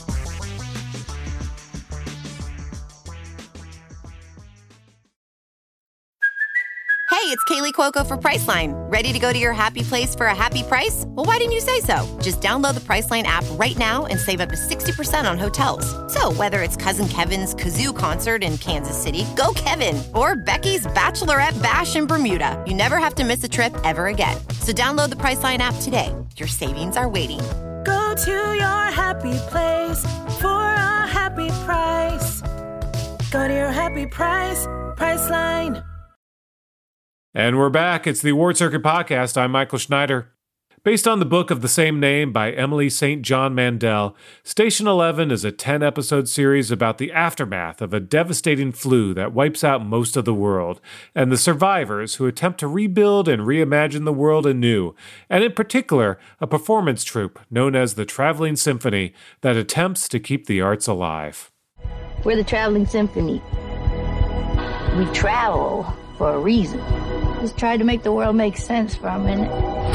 Hey, it's Kaylee Cuoco for Priceline. Ready to go to your happy place for a happy price? Well, why didn't you say so? Just download the Priceline app right now and save up to sixty percent on hotels. So whether it's Cousin Kevin's Kazoo Concert in Kansas City, go Kevin, or Becky's Bachelorette Bash in Bermuda, you never have to miss a trip ever again. So download the Priceline app today. Your savings are waiting. Go to your happy place for a happy price. Go to your happy price, Priceline. And we're back. It's the Award Circuit Podcast. I'm Michael Schneider. Based on the book of the same name by Emily Saint John Mandel, Station eleven is a ten-episode series about the aftermath of a devastating flu that wipes out most of the world, and the survivors who attempt to rebuild and reimagine the world anew, and in particular, a performance troupe known as the Traveling Symphony that attempts to keep the arts alive. We're the Traveling Symphony. We travel for a reason. Just tried to make the world make sense for a minute.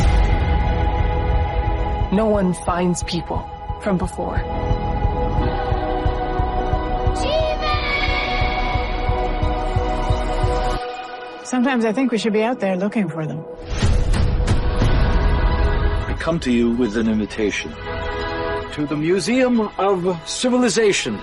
No one finds people from before. Sometimes I think we should be out there looking for them. I come to you with an invitation to the Museum of Civilization.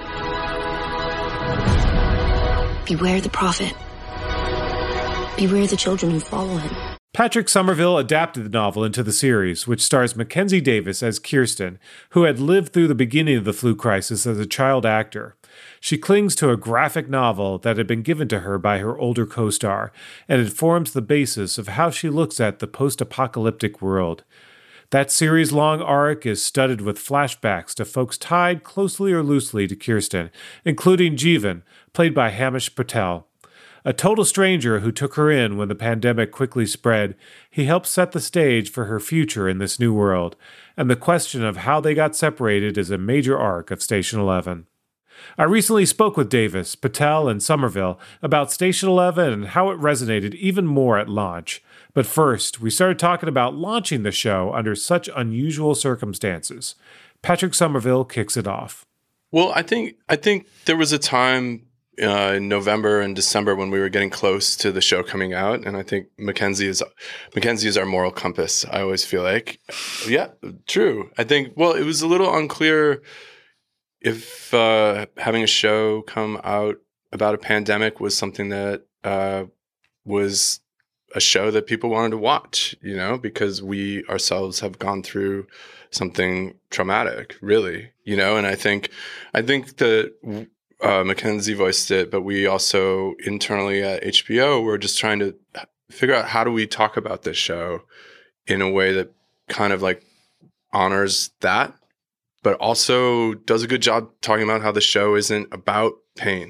Beware the prophet. Beware the children who follow him. Patrick Somerville adapted the novel into the series, which stars Mackenzie Davis as Kirsten, who had lived through the beginning of the flu crisis as a child actor. She clings to a graphic novel that had been given to her by her older co-star, and it forms the basis of how she looks at the post-apocalyptic world. That series-long arc is studded with flashbacks to folks tied closely or loosely to Kirsten, including Jeevan, played by Hamish Patel. A total stranger who took her in when the pandemic quickly spread, he helped set the stage for her future in this new world, and the question of how they got separated is a major arc of Station eleven. I recently spoke with Davis, Patel, and Somerville about Station eleven and how it resonated even more at launch. But first, we started talking about launching the show under such unusual circumstances. Patrick Somerville kicks it off. Well, I think I think there was a time Uh, in November and December when we were getting close to the show coming out, and I think Mackenzie is Mackenzie is our moral compass. I always feel like, yeah, true. I think well, it was a little unclear if uh, having a show come out about a pandemic was something that uh, was a show that people wanted to watch. You know, because we ourselves have gone through something traumatic, really. You know, and I think I think that. Uh, Mackenzie voiced it, but we also internally at H B O were just trying to figure out how do we talk about this show in a way that kind of like honors that, but also does a good job talking about how the show isn't about pain.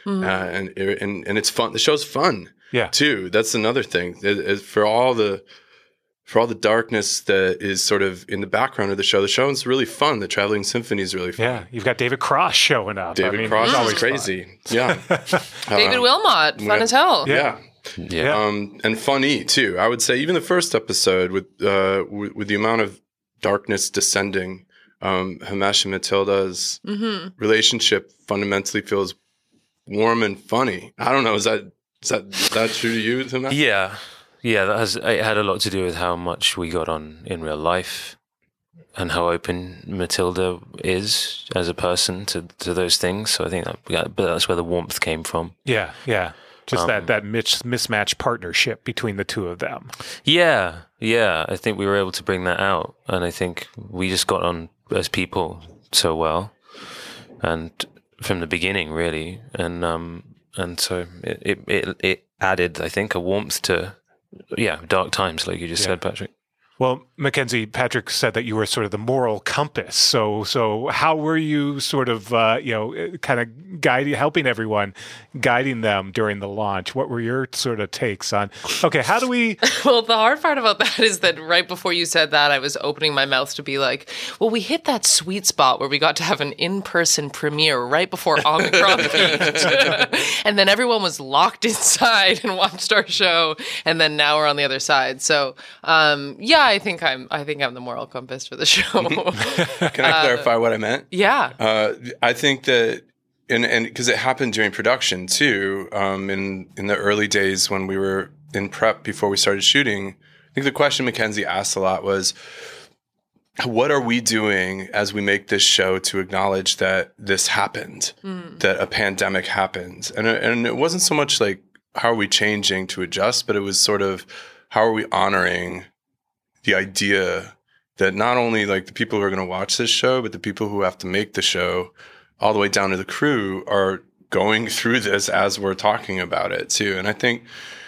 mm-hmm. uh, and and and it's fun. The show's fun, yeah, too. That's another thing. It, it, for all the for all the darkness that is sort of in the background of the show, the show is really fun. The Traveling Symphony is really fun. Yeah, you've got David Cross showing up. David I mean, Cross is always crazy. Fun. Yeah, David uh, Wilmot, fun as hell. Yeah. Yeah, um, and funny too. I would say even the first episode with uh, with, with the amount of darkness descending, um, Himesh and Matilda's mm-hmm. relationship fundamentally feels warm and funny. I don't know. Is that is that is that true to you, Himesh? Yeah, yeah. That has it had a lot to do with how much we got on in real life, and how open Matilda is as a person to to those things. So I think that yeah, but that's where the warmth came from. Yeah, yeah. Just um, that that mis- mismatched partnership between the two of them. Yeah, yeah. I think we were able to bring that out, and I think we just got on as people so well, and from the beginning, really, and um, and so it it it, it added, I think, a warmth to yeah dark times, like you just yeah. said, Patrick. Well, Mackenzie, Patrick said that you were sort of the moral compass. So, so how were you sort of, uh, you know, kind of guiding, helping everyone, guiding them during the launch? What were your sort of takes on, okay, how do we... Well, the hard part about that is that right before you said that, I was opening my mouth to be like, well, we hit that sweet spot where we got to have an in-person premiere right before Omicron peaked. And then everyone was locked inside and watched our show. And then now we're on the other side. So, um, yeah, I think I'm. I think I'm the moral compass for the show. Can I uh, clarify what I meant? Yeah. Uh, I think that, and and because it happened during production too. Um, in in the early days when we were in prep before we started shooting, I think the question Mackenzie asked a lot was, "What are we doing as we make this show to acknowledge that this happened, mm. that a pandemic happened?" And and it wasn't so much like how are we changing to adjust, but it was sort of how are we honoring the idea that not only like the people who are going to watch this show, but the people who have to make the show all the way down to the crew are going through this as we're talking about it too. And I think,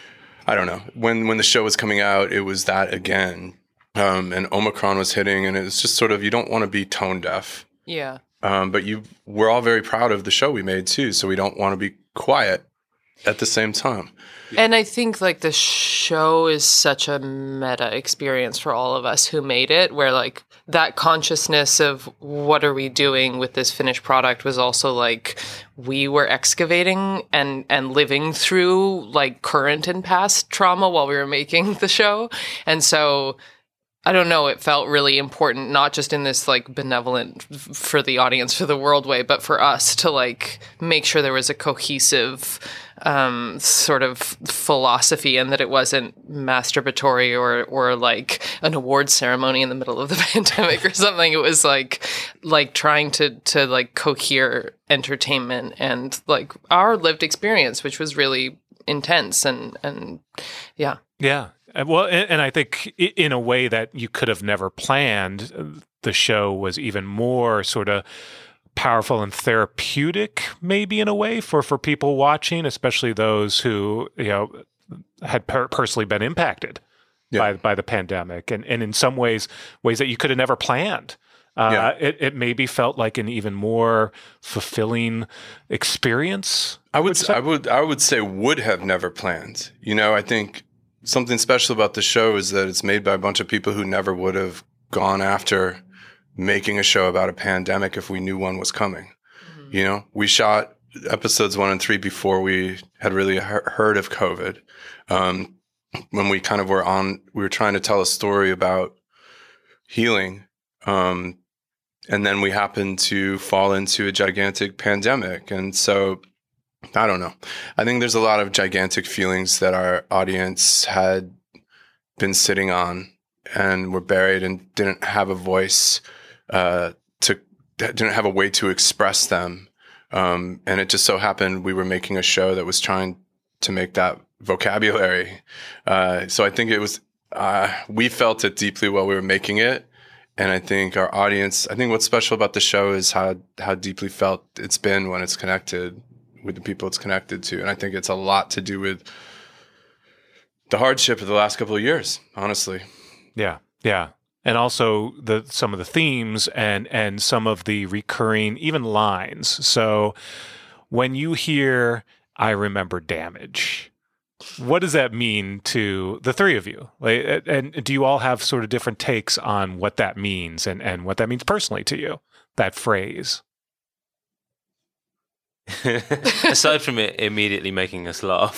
I don't know, when, when the show was coming out, it was that again. Um, and Omicron was hitting, and it was just sort of, you don't want to be tone deaf. Yeah. Um, but you, we're all very proud of the show we made too. So we don't want to be quiet at the same time. And I think like the show is such a meta experience for all of us who made it, where like that consciousness of what are we doing with this finished product was also like we were excavating and, and living through like current and past trauma while we were making the show. And so I don't know, it felt really important, not just in this like benevolent f- for the audience, for the world way, but for us to like make sure there was a cohesive um, sort of philosophy and that it wasn't masturbatory or or like an award ceremony in the middle of the pandemic or something. It was like like trying to to like cohere entertainment and like our lived experience, which was really intense and and yeah. Yeah. Well, and, and I think in a way that you could have never planned, the show was even more sort of powerful and therapeutic, maybe in a way for, for people watching, especially those who, you know, had per- personally been impacted yeah. by by the pandemic, and, and in some ways, ways that you could have never planned. Uh, yeah. it, it maybe felt like an even more fulfilling experience. I would, I would, I would say would have never planned. You know, I think something special about the show is that it's made by a bunch of people who never would have gone after making a show about a pandemic if we knew one was coming. Mm-hmm. You know, we shot episodes one and three before we had really he- heard of COVID. Um, when we kind of were on, we were trying to tell a story about healing. Um, and then we happened to fall into a gigantic pandemic. And so I don't know. I think there's a lot of gigantic feelings that our audience had been sitting on and were buried and didn't have a voice uh, to, didn't have a way to express them. Um, and it just so happened we were making a show that was trying to make that vocabulary. Uh, so I think it was, uh, we felt it deeply while we were making it. And I think our audience, I think what's special about the show is how, how deeply felt it's been when it's connected with the people it's connected to. And I think it's a lot to do with the hardship of the last couple of years, honestly. Yeah. Yeah. And also the some of the themes and and some of the recurring even lines. So when you hear I remember damage, what does that mean to the three of you? Like, and do you all have sort of different takes on what that means and, and what that means personally to you, that phrase? Aside from it immediately making us laugh.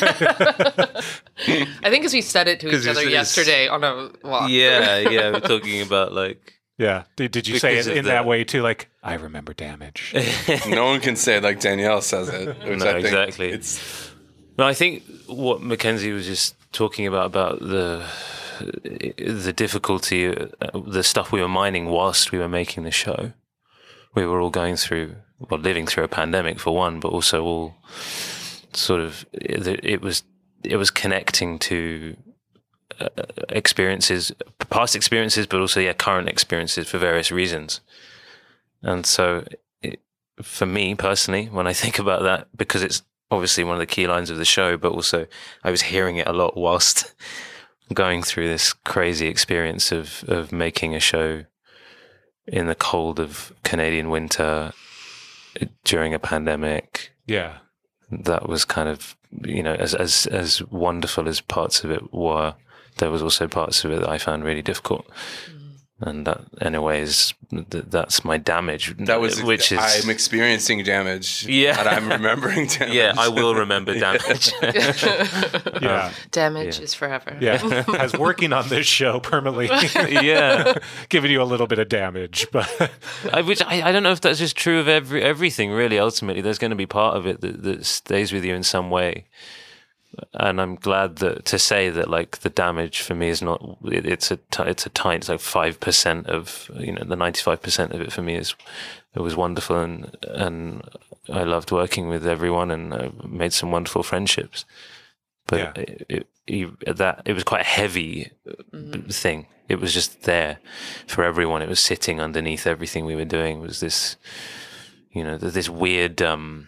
I think because we said it to each other it's- yesterday on a walk. Yeah, yeah, we're talking about like. Yeah. Did, did you say Because it of in the- that way too? Like, I remember damage. No one can say it like Danielle says it. Which No, I think exactly. It's No, I think what Mackenzie was just talking about about the the difficulty, uh, the stuff we were mining whilst we were making the show. We were all going through, well, living through a pandemic for one, but also all sort of it, it was it was connecting to uh, experiences, past experiences, but also yeah, current experiences for various reasons. And so, it, for me personally, when I think about that, because it's obviously one of the key lines of the show, but also I was hearing it a lot whilst going through this crazy experience of, of making a show in the cold of Canadian winter during a pandemic. Yeah. That was kind of, you know, as, as, as wonderful as parts of it were, there was also parts of it that I found really difficult. And that, in a way, is th- that's my damage. that was which is I'm experiencing damage. Yeah. and I'm remembering damage. Yeah, I will remember damage. Yeah. Damage Yeah. is forever. Yeah. As working on this show permanently. Yeah. Giving you a little bit of damage. But I, which I, I don't know if that's just true of every everything, really. Ultimately, there's going to be part of it that, that stays with you in some way. And I'm glad that to say that like the damage for me is not it, it's a t- it's a tiny it's like five percent of you know the ninety-five percent of it for me is it was wonderful and and I loved working with everyone and I made some wonderful friendships. But Yeah. it, it, it, that it was quite a heavy Mm-hmm. thing. It was just there for everyone. It was sitting underneath everything we were doing. It was this you know this weird. Um,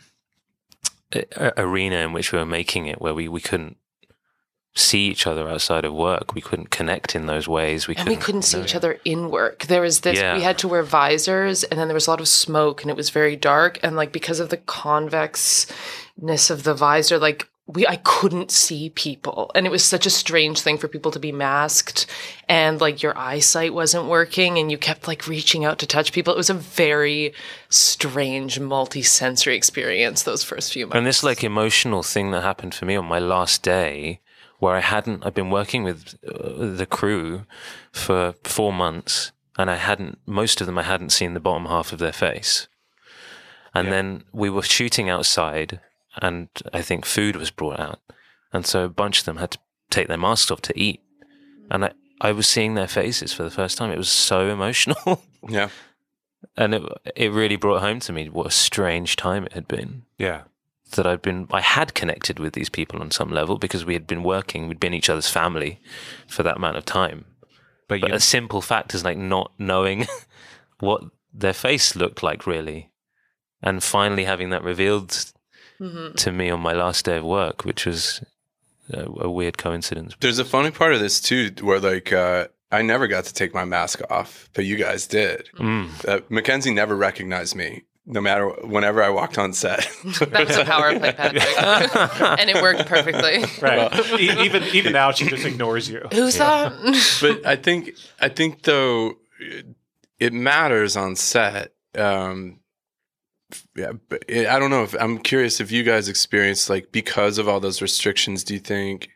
arena in which we were making it where we, we couldn't see each other outside of work. We couldn't connect in those ways. We And couldn't, we couldn't see you know, each other in work. There was this, Yeah. we had to wear visors and then there was a lot of smoke and it was very dark. And like, because of the convexness of the visor, like we, I couldn't see people. And it was such a strange thing for people to be masked and like your eyesight wasn't working and you kept like reaching out to touch people. It was a very strange multi-sensory experience those first few months. And this like emotional thing that happened for me on my last day where I hadn't, I'd been working with uh, the crew for four months and I hadn't, most of them I hadn't seen the bottom half of their face. And Yeah. then we were shooting outside and I think food was brought out. And so a bunch of them had to take their masks off to eat. And I, I was seeing their faces for the first time. It was so emotional. Yeah. And it it really brought home to me what a strange time it had been. yeah. That I'd been, I had connected with these people on some level because we had been working, we'd been each other's family for that amount of time. But, But you, a simple fact is like not knowing what their face looked like really. And finally having that revealed Mm-hmm. to me on my last day of work, which was a, a weird coincidence. There's a funny part of this too, where like uh, I never got to take my mask off, but you guys did. Mm. Uh, Mackenzie never recognized me, no matter whenever I walked on set. That's the power of play, Patrick. And it worked perfectly. right. E- even even now, she just ignores you. Who's that? But I think I think though it, it matters on set. Um, yeah, but it, I don't know if I'm curious if you guys experienced like because of all those restrictions. Do you think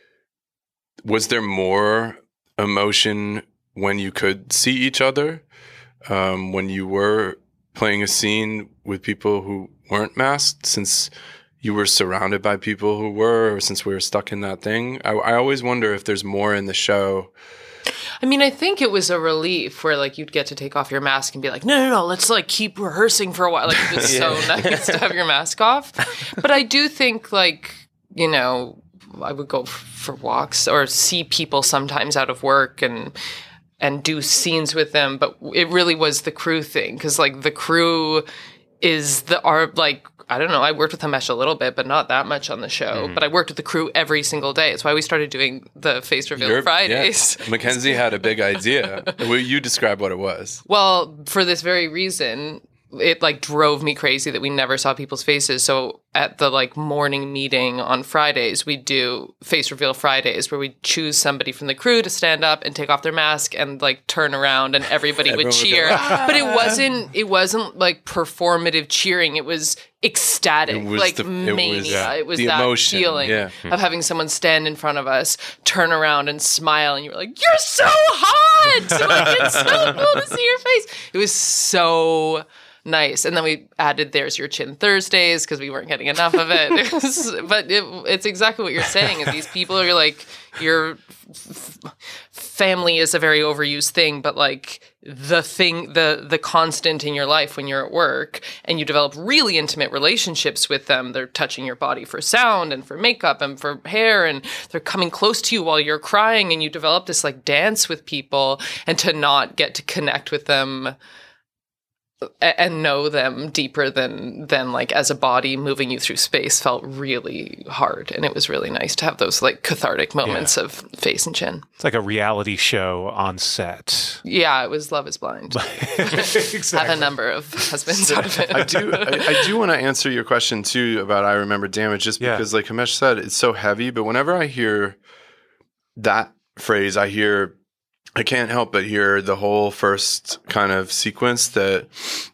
was there more emotion when you could see each other, um, when you were playing a scene with people who weren't masked, since you were surrounded by people who were, or since we were stuck in that thing? I, I always wonder if there's more in the show. I mean, I think it was a relief where like you'd get to take off your mask and be like, no, no, no, let's like keep rehearsing for a while. Like it was so nice to have your mask off. But I do think like, you know, I would go f- for walks or see people sometimes out of work and and do scenes with them. But it really was the crew thing because like the crew is the art like. I don't know. I worked with Hamesh a little bit, but not that much on the show. Mm. But I worked with the crew every single day. It's why we started doing the face reveal You're- Fridays. yeah. Mackenzie had a big idea. Will you describe what it was? Well, for this very reason, it like drove me crazy that we never saw people's faces. So at the like morning meeting on Fridays, we do face reveal Fridays where we choose somebody from the crew to stand up and take off their mask and like turn around and everybody would cheer. Would go, ah! But it wasn't it wasn't like performative cheering. It was ecstatic, it was like the, mania. It was, yeah. it was that emotion, feeling yeah. of having someone stand in front of us, turn around and smile, and you were like, "You're so hot!" Like, it's so cool to see your face. It was so nice. And then we added There's Your Chin Thursdays because we weren't getting enough of it. It was, but it, it's exactly what you're saying. Is these people are like, your f- family is a very overused thing, but like the thing, the the constant in your life when you're at work and you develop really intimate relationships with them. They're touching your body for sound and for makeup and for hair, and they're coming close to you while you're crying, and you develop this like dance with people, and to not get to connect with them and know them deeper than than like as a body moving you through space felt really hard. And it was really nice to have those like cathartic moments yeah. of face and chin. It's like a reality show on set. Yeah, it was Love is Blind. Exactly. Had a number of husbands out of it. I do I, I do want to answer your question too about I Remember Damage, just because yeah. like Himesh said, it's so heavy. But whenever I hear that phrase, I hear I can't help but hear the whole first kind of sequence that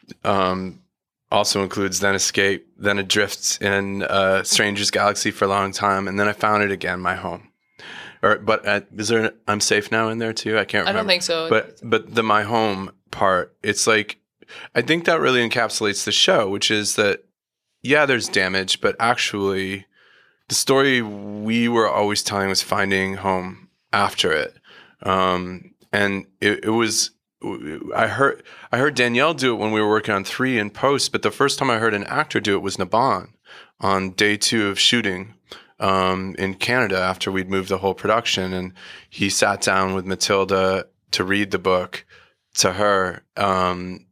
um, also includes then Escape, then Adrift in uh, Stranger's Galaxy for a long time, and then I Found It Again, My Home. Or, but uh, is there an I'm Safe Now in there too? I can't remember. I don't think so. But but the My Home part, it's like, I think that really encapsulates the show, which is that, yeah, there's damage, but actually the story we were always telling was finding home after it. Um, and it, it was, I heard, I heard Danielle do it when we were working on three in post, but the first time I heard an actor do it was Naban on day two of shooting, um, in Canada after we'd moved the whole production. And he sat down with Matilda to read the book to her. Um,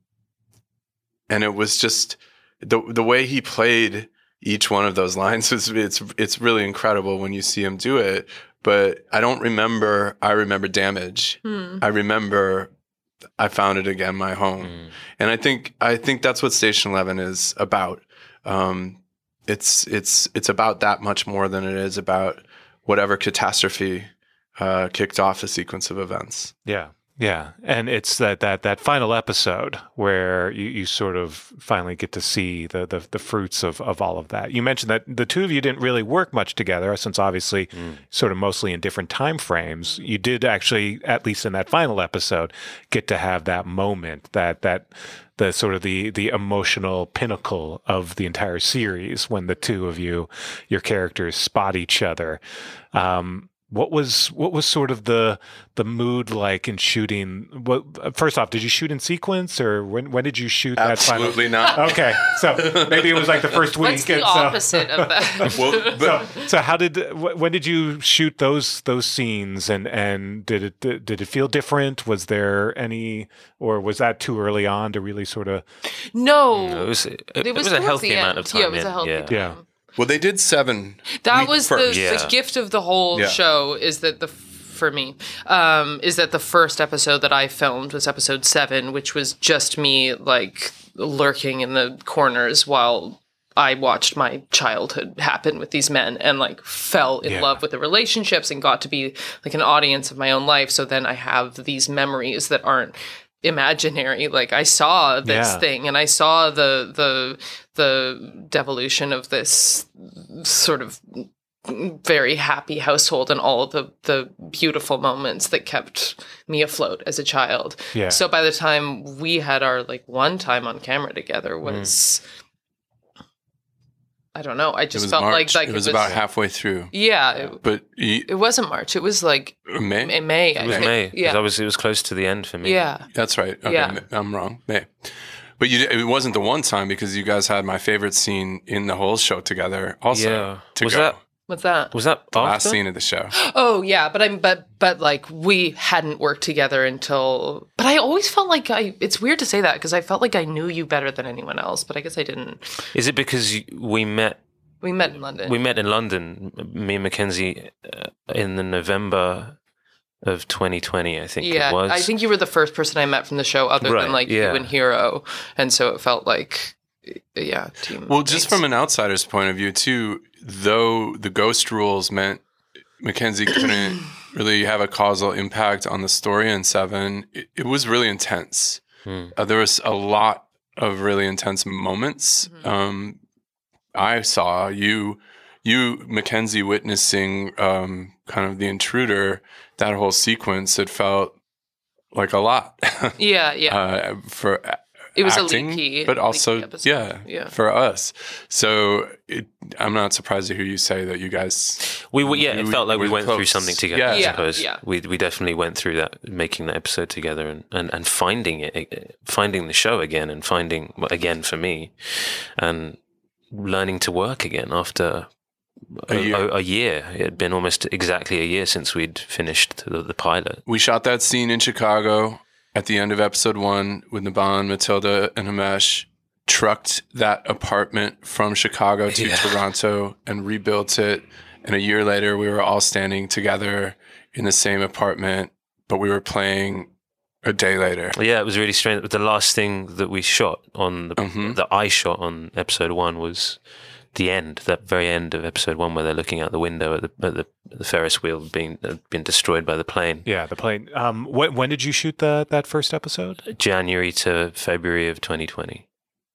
and it was just the, the way he played each one of those lines was, it's, it's really incredible when you see him do it. But I don't remember, I remember Damage. Hmm. I remember I Found It Again, My Home. Hmm. And I think I think that's what Station Eleven is about. Um, it's it's it's about that much more than it is about whatever catastrophe uh, kicked off the sequence of events. Yeah. Yeah, and it's that, that, that final episode where you, you sort of finally get to see the, the, the fruits of, of all of that. You mentioned that the two of you didn't really work much together, since obviously mm. sort of mostly in different time frames. You did actually, at least in that final episode, get to have that moment, that that the sort of the the emotional pinnacle of the entire series when the two of you, your characters, spot each other. Um, What was what was sort of the the mood like in shooting? What, first off, did you shoot in sequence, or when when did you shoot that? Absolutely not. Okay, so maybe it was like the first week. What's the opposite so, of that? well, so, so how did when did you shoot those those scenes, and and did it did it feel different? Was there any, or was that too early on to really sort of? No, no it was it, it, it was, was a healthy amount of time. Yeah, it was a healthy yeah. time. Yeah. Well, they did seven. That was the, yeah. the gift of the whole yeah. show, is that the, for me, um, is that the first episode that I filmed was episode seven, which was just me like lurking in the corners while I watched my childhood happen with these men and like fell in yeah. love with the relationships and got to be like an audience of my own life. So then I have these memories that aren't imaginary. Like I saw this yeah. thing, and I saw the the the devolution of this sort of very happy household and all the the beautiful moments that kept me afloat as a child. Yeah. So by the time we had our like one time on camera together was mm. I don't know. I just felt March. like like it was, it was about halfway through. Yeah, it, but you, it wasn't March. It was like May. In May. It I was think. May. Yeah, I was. It was close to the end for me. Yeah, that's right. Okay, yeah. I'm wrong. May. But you, it wasn't the one time, because you guys had my favorite scene in the whole show together. Also, yeah. to was go. that? What's that? Was that the after? last scene of the show? Oh yeah, but I'm but but like we hadn't worked together until. But I always felt like I. It's weird to say that because I felt like I knew you better than anyone else, but I guess I didn't. Is it because we met? We met in London. We met in London. Me and Mackenzie uh, in the November of twenty twenty, I think yeah, it was. I think you were the first person I met from the show other Right, than like yeah. you and Hero. And so it felt like, yeah, team. Well, just from an outsider's point of view, too, though the ghost rules meant Mackenzie couldn't really have a causal impact on the story in Seven, it, it was really intense. Hmm. Uh, there was a lot of really intense moments. Mm-hmm. Um, I saw you, you Mackenzie witnessing um, kind of the intruder, that whole sequence. It felt like a lot. Yeah, yeah. uh, for It was acting, a leaky, but also, leaky episode. yeah, Yeah. for us. So it, I'm not surprised to hear you say that you guys. We were, yeah, it we- felt like we were went through close. something together, Yeah. I Yeah, suppose. yeah. We we definitely went through that, making that episode together and, and, and finding it, finding the show again and finding, well, again for me, and learning to work again after A a, year. a, a year. It had been almost exactly a year since we'd finished the, the pilot. We shot that scene in Chicago at the end of episode one with Naban, Matilda, and Himesh. Trucked that apartment from Chicago to Yeah. Toronto and rebuilt it. And a year later, we were all standing together in the same apartment, but we were playing a day later. Yeah, it was really strange. The last thing that we shot on, the, Mhm. that I shot on episode one was the end, that very end of episode one, where they're looking out the window at the at the, the Ferris wheel being uh, been destroyed by the plane. Yeah, the plane. Um, when, when did you shoot the that first episode? January to February of twenty twenty.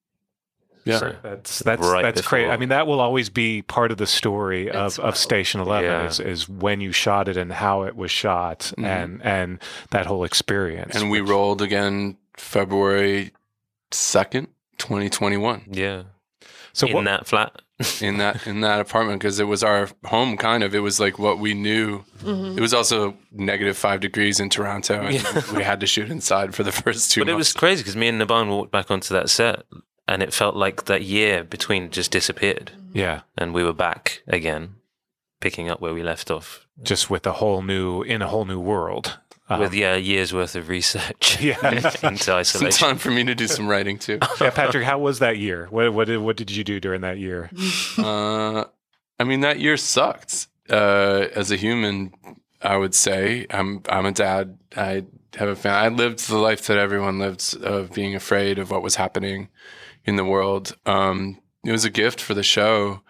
Yeah. So, That's that's Right that's before. great. I mean, that will always be part of the story It's of, of Station Eleven Yeah. is, is when you shot it and how it was shot Mhm. and and that whole experience. And we rolled again February second, twenty twenty-one. yeah. so in what, that flat. in that in that apartment because it was our home kind of. It was like what we knew. Mm-hmm. It was also negative five degrees in Toronto and we had to shoot inside for the first two But it months. was crazy because me and Naban walked back onto that set and it felt like that year between just disappeared. yeah, And we were back again, picking up where we left off just with a whole new in a whole new world. Um, with, yeah, a year's worth of research Yeah. into some isolation. time for me to do some writing too. yeah, Patrick, how was that year? What what did what did you do during that year? uh, I mean, that year sucked. Uh, as a human, I would say I'm I'm a dad. I have a family. I lived the life that everyone lived of being afraid of what was happening in the world. Um, it was a gift for the show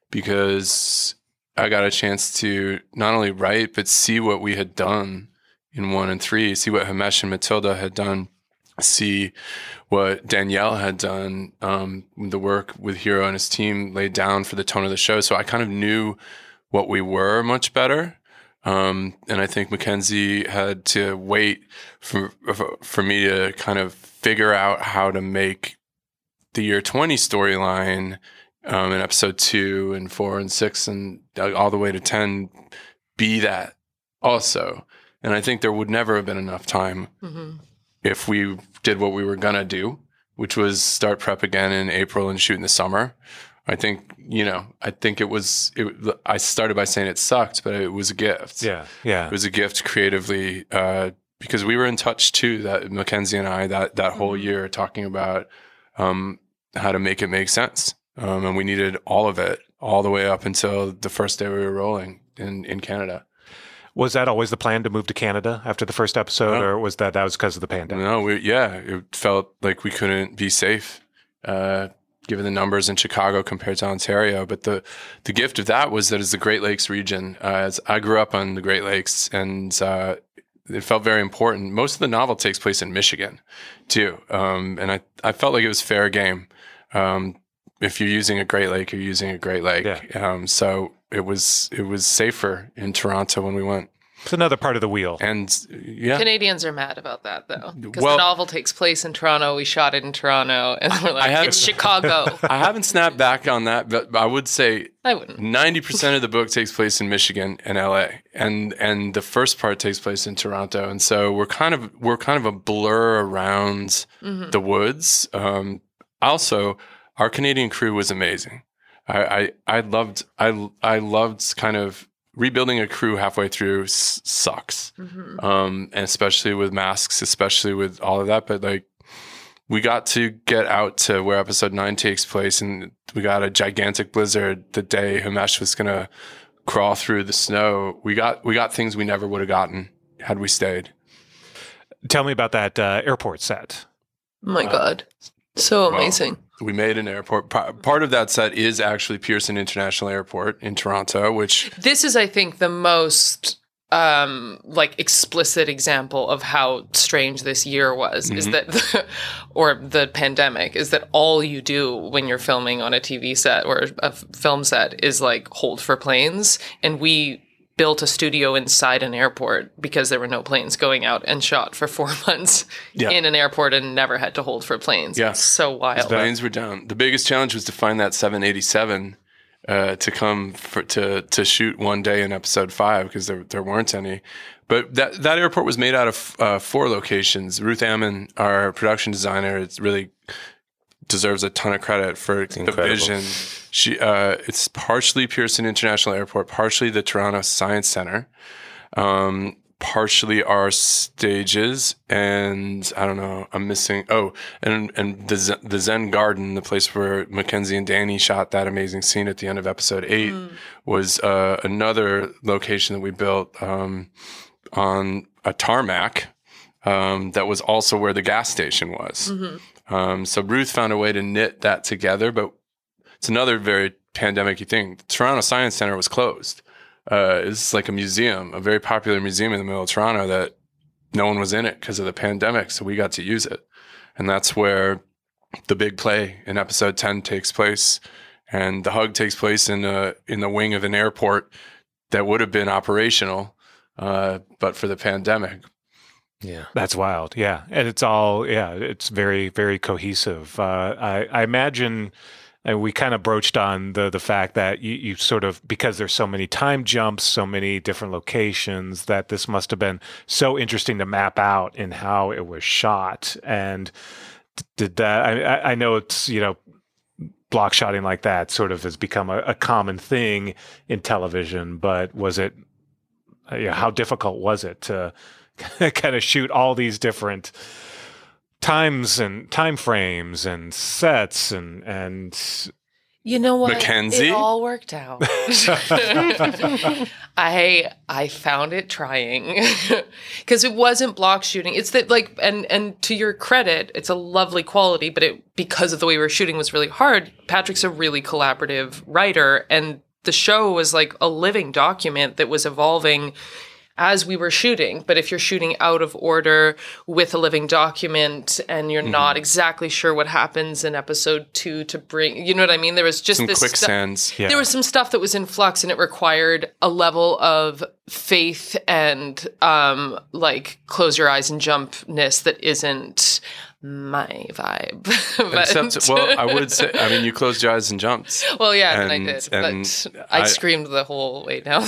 because I got a chance to not only write but see what we had done in one and three, see what Himesh and Matilda had done, see what Danielle had done, um, the work with Hero and his team laid down for the tone of the show. So I kind of knew what we were much better. Um, and I think Mackenzie had to wait for, for for me to kind of figure out how to make the year twenty storyline um, in episode two and four and six and all the way to ten be that also. And I think there would never have been enough time Mm-hmm. if we did what we were going to do, which was start prep again in April and shoot in the summer. I think, you know, I think it was, it, I started by saying it sucked, but it was a gift. Yeah, yeah. It was a gift creatively uh, because we were in touch too, that Mackenzie and I, that, that whole year talking about um, how to make it make sense. Um, and we needed all of it all the way up until the first day we were rolling in, in Canada. Was that always the plan to move to Canada after the first episode, No. or was that that was because of the pandemic? No, we, yeah, it felt like we couldn't be safe, uh, given the numbers in Chicago compared to Ontario. But the the gift of that was that it's the Great Lakes region. Uh, as I grew up on the Great Lakes, and uh, it felt very important. Most of the novel takes place in Michigan, too, um, and I I felt like it was fair game. Um, if you're using a Great Lake, you're using a Great Lake. Yeah. Um, so it was it was safer in Toronto when we went. It's another part of the wheel. And yeah, Canadians are mad about that though, because Well- the novel takes place in Toronto. We shot it in Toronto, and we're like, have- it's Chicago. I haven't snapped back on that, but I would say I wouldn't. ninety percent of the book takes place in Michigan and L A, and and the first part takes place in Toronto, and so we're kind of we're kind of a blur around Mm-hmm. the woods. Um, also, our Canadian crew was amazing. I, I I loved I I loved kind of rebuilding a crew halfway through s- sucks, Mm-hmm. um, and especially with masks, especially with all of that. But like, we got to get out to where episode nine takes place, and we got a gigantic blizzard the day Himesh was gonna crawl through the snow. We got we got things we never would have gotten had we stayed. Tell me about that uh, airport set. Oh my God. So Well, amazing. we made an airport. Pa- Part of that set is actually Pearson International Airport in Toronto, which This is, I think, the most um, like explicit example of how strange this year was. Is Mhm. that, the, or the pandemic, is that all you do when you're filming on a T V set or a f- film set is like hold for planes, and we built a studio inside an airport because there were no planes going out, and shot for four months Yeah. in an airport and never had to hold for planes. Yeah. It's so the wild. planes were down. The biggest challenge was to find that seven eighty-seven uh, to come for, to to shoot one day in episode five because there there weren't any. But that that airport was made out of uh, four locations. Ruth Ammon, our production designer, it's really deserves a ton of credit for the incredible. vision. She uh, it's partially Pearson International Airport, partially the Toronto Science Center, um, partially our stages, and I don't know, I'm missing. Oh, and and the Zen, the Zen Garden, the place where Mackenzie and Danny shot that amazing scene at the end of episode eight, Mm. was uh, another location that we built um, on a tarmac. Um, that was also where the gas station was. Mhm. Um, so Ruth found a way to knit that together, but it's another very pandemic-y thing. The Toronto Science Center was closed. Uh, it's like a museum, a very popular museum in the middle of Toronto that no one was in it because of the pandemic, so we got to use it. And that's where the big play in episode ten takes place, and the hug takes place in a, in the wing of an airport that would have been operational, uh, but for the pandemic. Yeah. That's wild. Yeah. And it's all, yeah, it's very, very cohesive. Uh, I, I imagine, and we kind of broached on the the fact that you, you sort of, because there's so many time jumps, so many different locations, that this must have been so interesting to map out in how it was shot. And did that, I, I- I know it's, you know, block shotting like that sort of has become a, a common thing in television, but was it, uh, yeah, how difficult was it to kind of shoot all these different times and time frames and sets and and You know what? Mackenzie? It all worked out. I I found it trying because it wasn't block shooting. It's that like and and to your credit, it's a lovely quality, but it because of the way we were shooting was really hard. Patrick's a really collaborative writer, and the show was like a living document that was evolving as we were shooting. But if you're shooting out of order with a living document and you're Mhm. not exactly sure what happens in episode two to bring, you know what I mean? There was just Some this stu- quicksands. Yeah. There was some stuff that was in flux, and it required a level of faith and um, like close your eyes and jumpness that isn't my vibe. But- Except, well, I would say, I mean, you closed your eyes and jumped. well, yeah, and, And- I did, and but I, I- screamed the whole way down.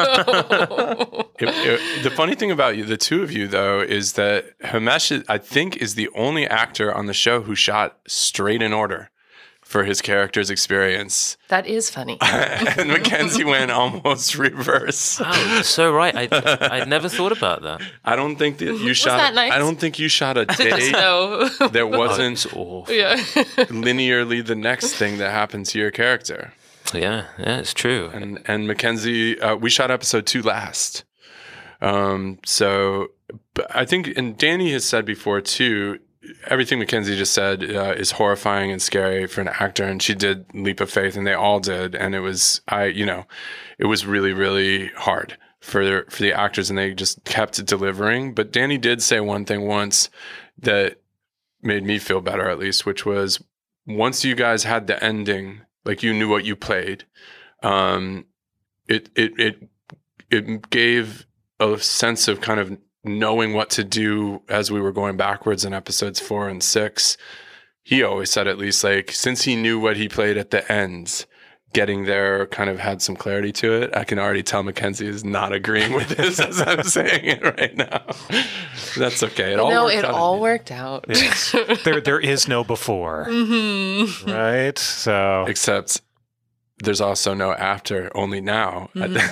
It- it- the funny thing about you, the two of you, though, is that Himesh, is- I think, is the only actor on the show who shot straight in order for his character's experience. That is funny. And Mackenzie went almost reverse. Wow, so right. I I never thought about that. I don't think that you shot. that nice? I don't think you shot a Did the day snow. that wasn't it's awful. Yeah. linearly the next thing that happened to your character. Yeah, yeah, it's true. And and Mackenzie, uh, we shot episode two last. Um, so but I think, and Danny has said before too, everything Mackenzie just said uh, is horrifying and scary for an actor, and she did leap of faith, and they all did, and it was, I, you know, it was really, really hard for for the actors, and they just kept delivering. But Danny did say one thing once that made me feel better, at least, which was once you guys had the ending, like you knew what you played, um, it it it it gave a sense of kind of knowing what to do as we were going backwards in episodes four and six. He always said, at least, like, since he knew what he played at the ends, getting there kind of had some clarity to it. I can already tell Mackenzie is not agreeing with this as I'm saying it right now. That's okay. It all no, worked it out. all worked out. yes. there there is no before, Mhm. right? So Except there's also no after, only now.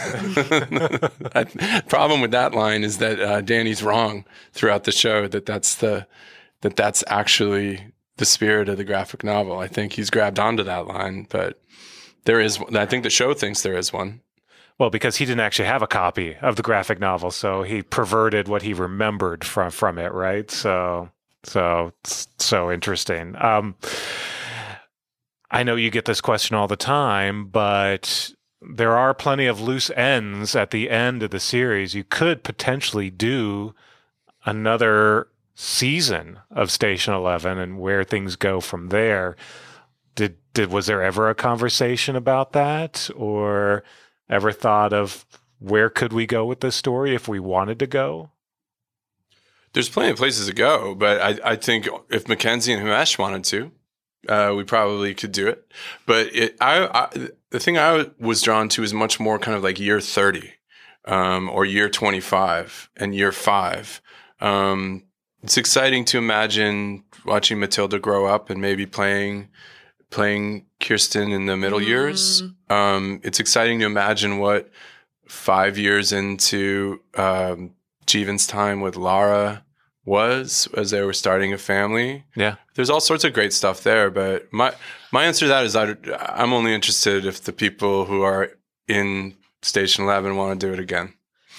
Mm-hmm. Problem with that line is that uh, Danny's wrong throughout the show. That that's the that that's actually the spirit of the graphic novel. I think he's grabbed onto that line, but there is. I think the show thinks there is one. Well, because he didn't actually have a copy of the graphic novel, so he perverted what he remembered from from it, right? So, so, so interesting. Um, I know you get this question all the time, but there are plenty of loose ends at the end of the series. You could potentially do another season of Station Eleven and where things go from there. Did did was there ever a conversation about that, or ever thought of where could we go with this story if we wanted to go? There's plenty of places to go, but I, I think if Mackenzie and Himesh wanted to, uh, we probably could do it. But it, I, I, the thing I was drawn to is much more kind of like year thirty um, or year twenty-five and year five. Um, it's exciting to imagine watching Matilda grow up and maybe playing playing Kirsten in the middle mm. years. Um, it's exciting to imagine what five years into um, Jeevan's time with Lara was as they were starting a family. Yeah. There's all sorts of great stuff there, but my my answer to that is I, I'm only interested if the people who are in Station Eleven want to do it again.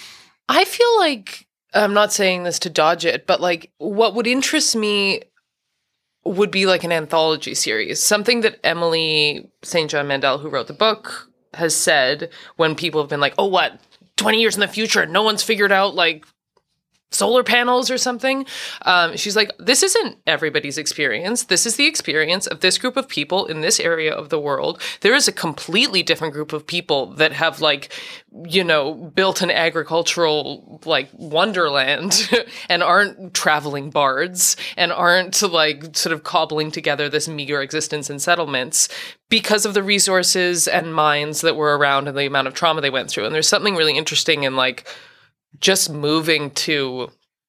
I feel like, I'm not saying this to dodge it, but like what would interest me would be like an anthology series, something that Emily Saint John Mandel, who wrote the book, has said when people have been like, oh, what, twenty years in the future, no one's figured out like solar panels or something. Um, she's like, this isn't everybody's experience. This is the experience of this group of people in this area of the world. There is a completely different group of people that have like, you know, built an agricultural like wonderland and aren't traveling bards and aren't like sort of cobbling together this meager existence in settlements because of the resources and mines that were around and the amount of trauma they went through. And there's something really interesting in like just moving to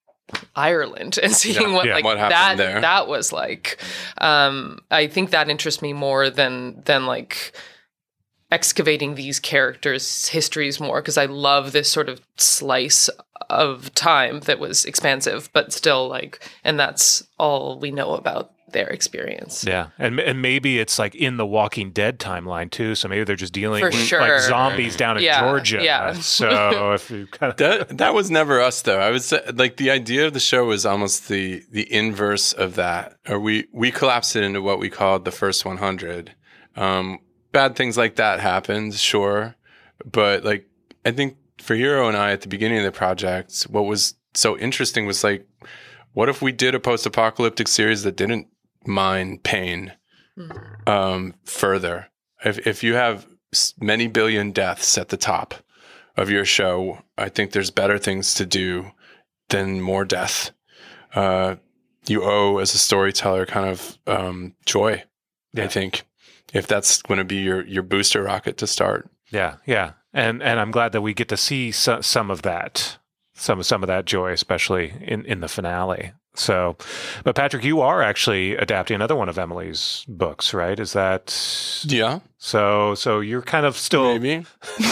Ireland and seeing yeah, what yeah. like what that there. that was like. Um, I think that interests me more than than like excavating these characters' histories more, because I love this sort of slice of time that was expansive, but still like, and that's all we know about their experience. Yeah, and and maybe it's like in the Walking Dead timeline too. So maybe they're just dealing For with sure. like zombies down in Yeah, Georgia. yeah. So if you kind of that that was never us though. I would say like the idea of the show was almost the the inverse of that. Or we we collapsed it into what we called the first one hundred. Um, bad things like that happened, sure, but like I think for Hero and I at the beginning of the project, what was so interesting was like, what if we did a post-apocalyptic series that didn't mine pain mm-hmm. um, further? If if you have many billion deaths at the top of your show, I think there's better things to do than more death. Uh, you owe, as a storyteller, kind of um, joy, yeah. I think, if that's going to be your, your booster rocket to start. Yeah, yeah. And and I'm glad that we get to see so, some of that, some, some of that joy, especially in, in the finale. So, but Patrick, you are actually adapting another one of Emily's books, right? Is that yeah? So, so you're kind of still maybe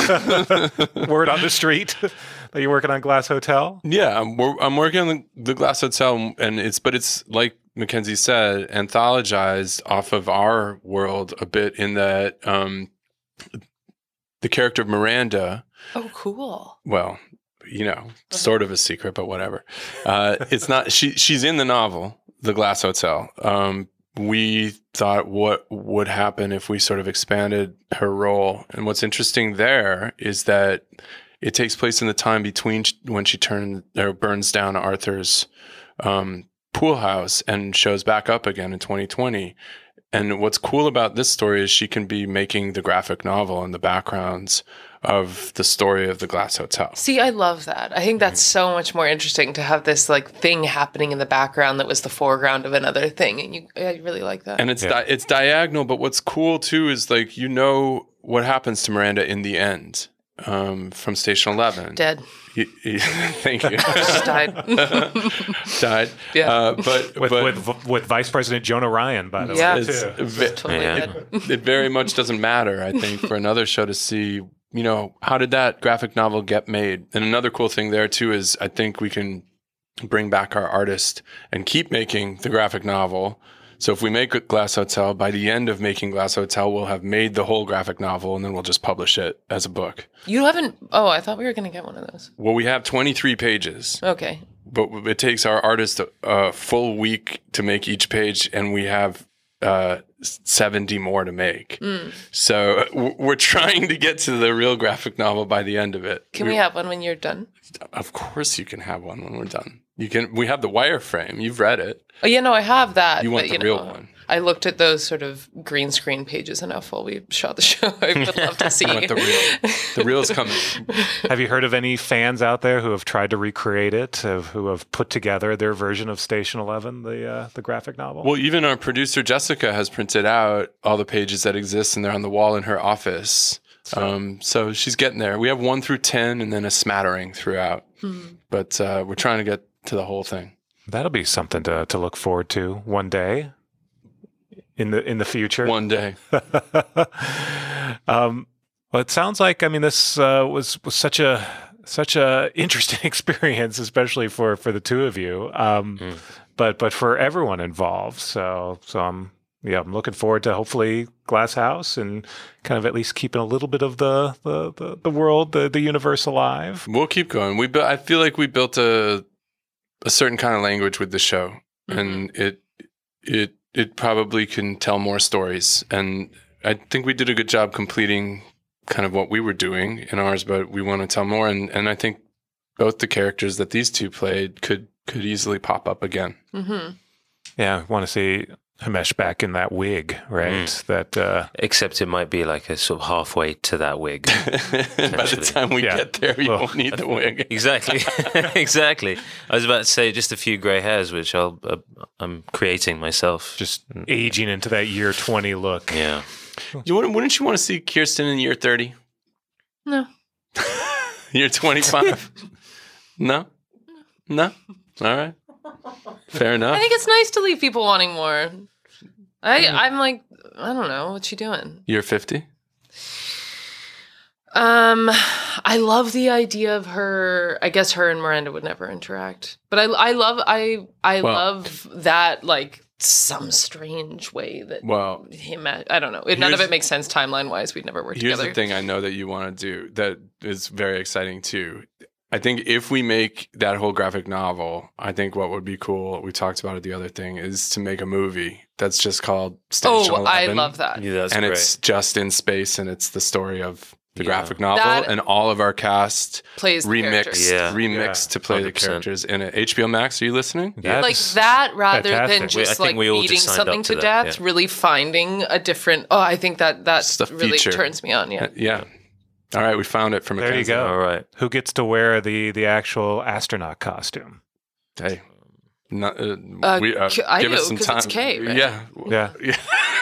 word on the street that you're working on Glass Hotel. Yeah, I'm, I'm working on the, the Glass Hotel, and it's but it's like Mackenzie said, anthologized off of our world a bit in that um, the character of Miranda. Oh, cool. Well. You know, sort of a secret, but whatever. Uh, it's not. She she's in the novel, The Glass Hotel. Um, we thought what would happen if we sort of expanded her role, and what's interesting there is that it takes place in the time between when she turned or burns down Arthur's um, pool house and shows back up again in twenty twenty. And what's cool about this story is she can be making the graphic novel in the backgrounds of the story of the Glass Hotel. See, I love that. I think that's so much more interesting to have this like thing happening in the background that was the foreground of another thing, and you, I really like that. And it's yeah. di- it's diagonal, but what's cool too is like you know what happens to Miranda in the end um, from Station Eleven. Dead. He, he, thank you. Just died. died. Yeah. Uh, but with, but, with with Vice President Jonah Ryan, by the yeah. way. It's too. ve- totally yeah. dead. It very much doesn't matter, I think, for another show to see, you know, how did that graphic novel get made? And another cool thing there, too, is I think we can bring back our artist and keep making the graphic novel So if we make Glass Hotel, by the end of making Glass Hotel, we'll have made the whole graphic novel, and then we'll just publish it as a book. You haven't... Oh, I thought we were going to get one of those. Well, we have twenty-three pages. Okay. But it takes our artist a, a full week to make each page, and we have uh, seventy more to make. Mm. So w- we're trying to get to the real graphic novel by the end of it. Can we, we have one when you're done? Of course you can have one when we're done. You can. We have the wireframe. You've read it. Oh, yeah, no, I have that. You want but, the you real know, one. I looked at those sort of green screen pages and how full we shot the show. I would love to see. You want the real. The real is coming. Have you heard of any fans out there who have tried to recreate it, have, who have put together their version of Station Eleven, the uh, the graphic novel? Well, even our producer Jessica has printed out all the pages that exist, and they're on the wall in her office. So, um, so she's getting there. We have one through ten, and then a smattering throughout. Hmm. But uh, we're trying to get to the whole thing. That'll be something to to look forward to one day. In the in the future, one day. um, well, it sounds like I mean this uh, was was such a such a interesting experience, especially for, for the two of you, um, mm. but but for everyone involved. So so I'm yeah I'm looking forward to hopefully Glass House and kind of at least keeping a little bit of the the the, the world the, the universe alive. We'll keep going. We bu- I feel like we built a a certain kind of language with the show, mm-hmm. and it it. It probably can tell more stories. And I think we did a good job completing kind of what we were doing in ours, but we want to tell more. And, and I think both the characters that these two played could could easily pop up again. Mm-hmm. Yeah, I want to see Himesh back in that wig, right? Mm. That uh, Except it might be like a sort of halfway to that wig. By the time we yeah. get there, you well, won't need the wig. Exactly, exactly. I was about to say just a few grey hairs, which I'll uh, I'm creating myself, just aging into that year twenty look. Yeah. You wouldn't, wouldn't you want to see Kirsten in year thirty? No. Year twenty-five? No. No. All right. Fair enough. I think it's nice to leave people wanting more. I, I'm like, I don't know. What's she doing? You're fifty? Um, I love the idea of her. I guess her and Miranda would never interact. But I, I love, I, I well, love that, like, some strange way that well, him, I don't know. It, none of it makes sense timeline-wise. We'd never worked here's together. Here's the thing I know that you want to do that is very exciting, too. I think if we make that whole graphic novel, I think what would be cool, we talked about it the other thing, is to make a movie that's just called Station Oh, eleven. I love that. Yeah, that's and great. It's just in space, and it's the story of the yeah. graphic novel, that and all of our cast plays remixed, yeah. remixed yeah. to play one hundred percent. the characters in it. H B O Max, are you listening? Yeah. Like that rather fantastic. than just we, like beating beating something to, to death, that, yeah. really finding a different, oh, I think that that really feature. turns me on, yeah. Uh, yeah. All right, we found it from There you go. All right. Who gets to wear the, the actual astronaut costume? Hey. Not, uh, Uh, we, uh, K- I give do, us some 'cause time. it's K, right? Yeah. Yeah. yeah.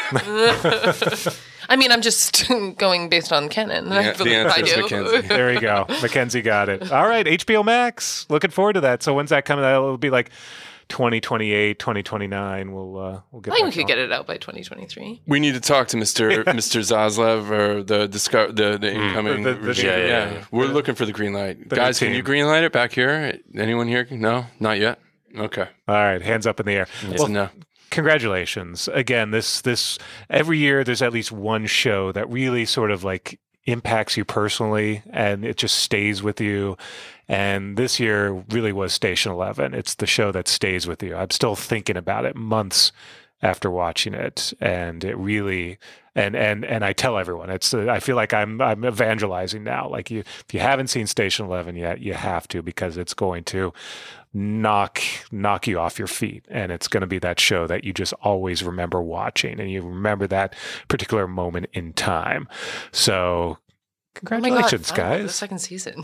I mean, I'm just going based on canon. Yeah, I the believe answer I is do. Mackenzie. There you go. Mackenzie got it. All right, H B O Max. Looking forward to that. So when's that coming? That'll be like twenty twenty-eight, twenty twenty-nine. We'll uh, we'll get. I think we that could going. get it out by twenty twenty-three. We need to talk to Mister Mister Zaslev or the disco- the the incoming. The- the- the- regime. yeah, yeah, yeah, yeah. We're looking for the green light. The Guys, new can team. you green light it back here? Anyone here? No, not yet. Okay. All right, hands up in the air. Yes Well, and no. congratulations again. This this every year there's at least one show that really sort of like impacts you personally, and it just stays with you. And this year really was Station Eleven. It's the show that stays with you. I'm still thinking about it months after watching it, and it really and and and I tell everyone it's. Uh, I feel like I'm I'm evangelizing now. Like you, if you haven't seen Station Eleven yet, you have to, because it's going to knock knock you off your feet, and it's going to be that show that you just always remember watching, and you remember that particular moment in time. So congratulations, oh my God, guys. The second season.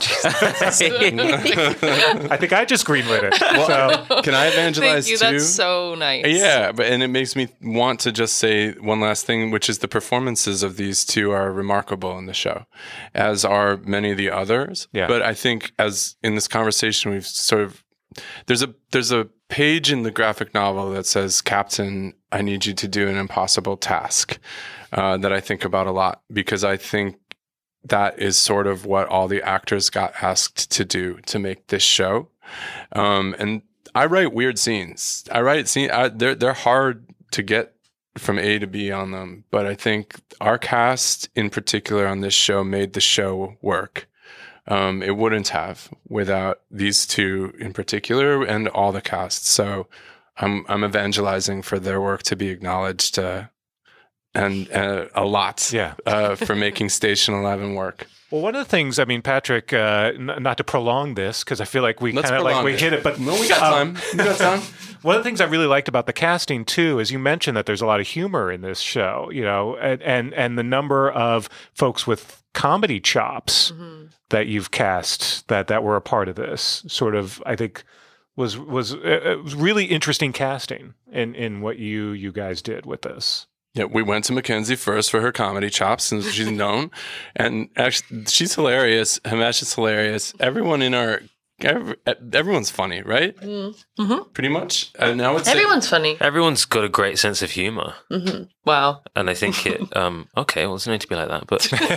I think I just greenlit it. Well, So can I evangelize Thank you. too? That's so nice. Yeah, but and it makes me want to just say one last thing, which is the performances of these two are remarkable in the show, as are many of the others. Yeah. But I think as in this conversation, we've sort of there's a there's a page in the graphic novel that says, "Captain, I need you to do an impossible task," uh, that I think about a lot, because I think that is sort of what all the actors got asked to do to make this show. Um, and I write weird scenes. I write scenes. I, they're they're hard to get from A to B on them, but I think our cast in particular on this show made the show work. Um, it wouldn't have without these two in particular and all the cast. So I'm I'm evangelizing for their work to be acknowledged uh, and uh, a lot yeah. uh, for making Station eleven work. Well, one of the things, I mean, Patrick, uh, n- not to prolong this, because I feel like we kind of like we it. hit it, but no, we got um, time. We got time. One of the things I really liked about the casting too is you mentioned that there's a lot of humor in this show, you know, and and, and the number of folks with comedy chops mm-hmm. that you've cast that that were a part of this sort of, I think, was was uh, really interesting casting in in what you you guys did with this. Yeah, we went to Mackenzie first for her comedy chops, since she's known, and actually, she's hilarious. Himesh is hilarious. Everyone in our, every, everyone's funny, right? Mm-hmm. Pretty much. And I would say everyone's funny. Everyone's got a great sense of humor. Mm-hmm. Wow. And I think it. Um, okay, well, it's meant to be like that,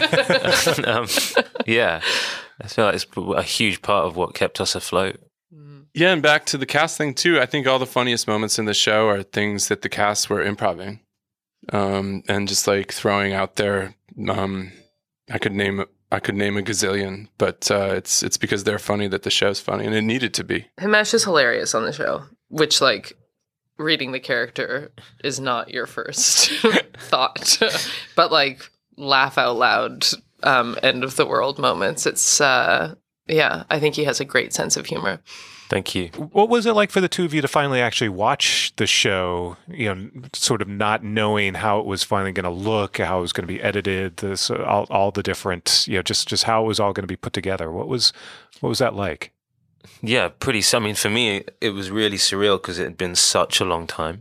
but um, yeah, I feel like it's a huge part of what kept us afloat. Yeah, and back to the cast thing too. I think all the funniest moments in the show are things that the cast were improvising. Um, and just like throwing out there, um, I could name I could name a gazillion, but uh, it's it's because they're funny that the show's funny, and it needed to be. Himesh is hilarious on the show, which like reading the character is not your first thought, but like laugh out loud, um, end of the world moments. It's uh, yeah, I think he has a great sense of humor. Thank you. What was it like for the two of you to finally actually watch the show, you know, sort of not knowing how it was finally going to look, how it was going to be edited, this, all, all the different, you know, just, just how it was all going to be put together? What was, what was that like? Yeah, pretty, I mean, for me, it was really surreal because it had been such a long time.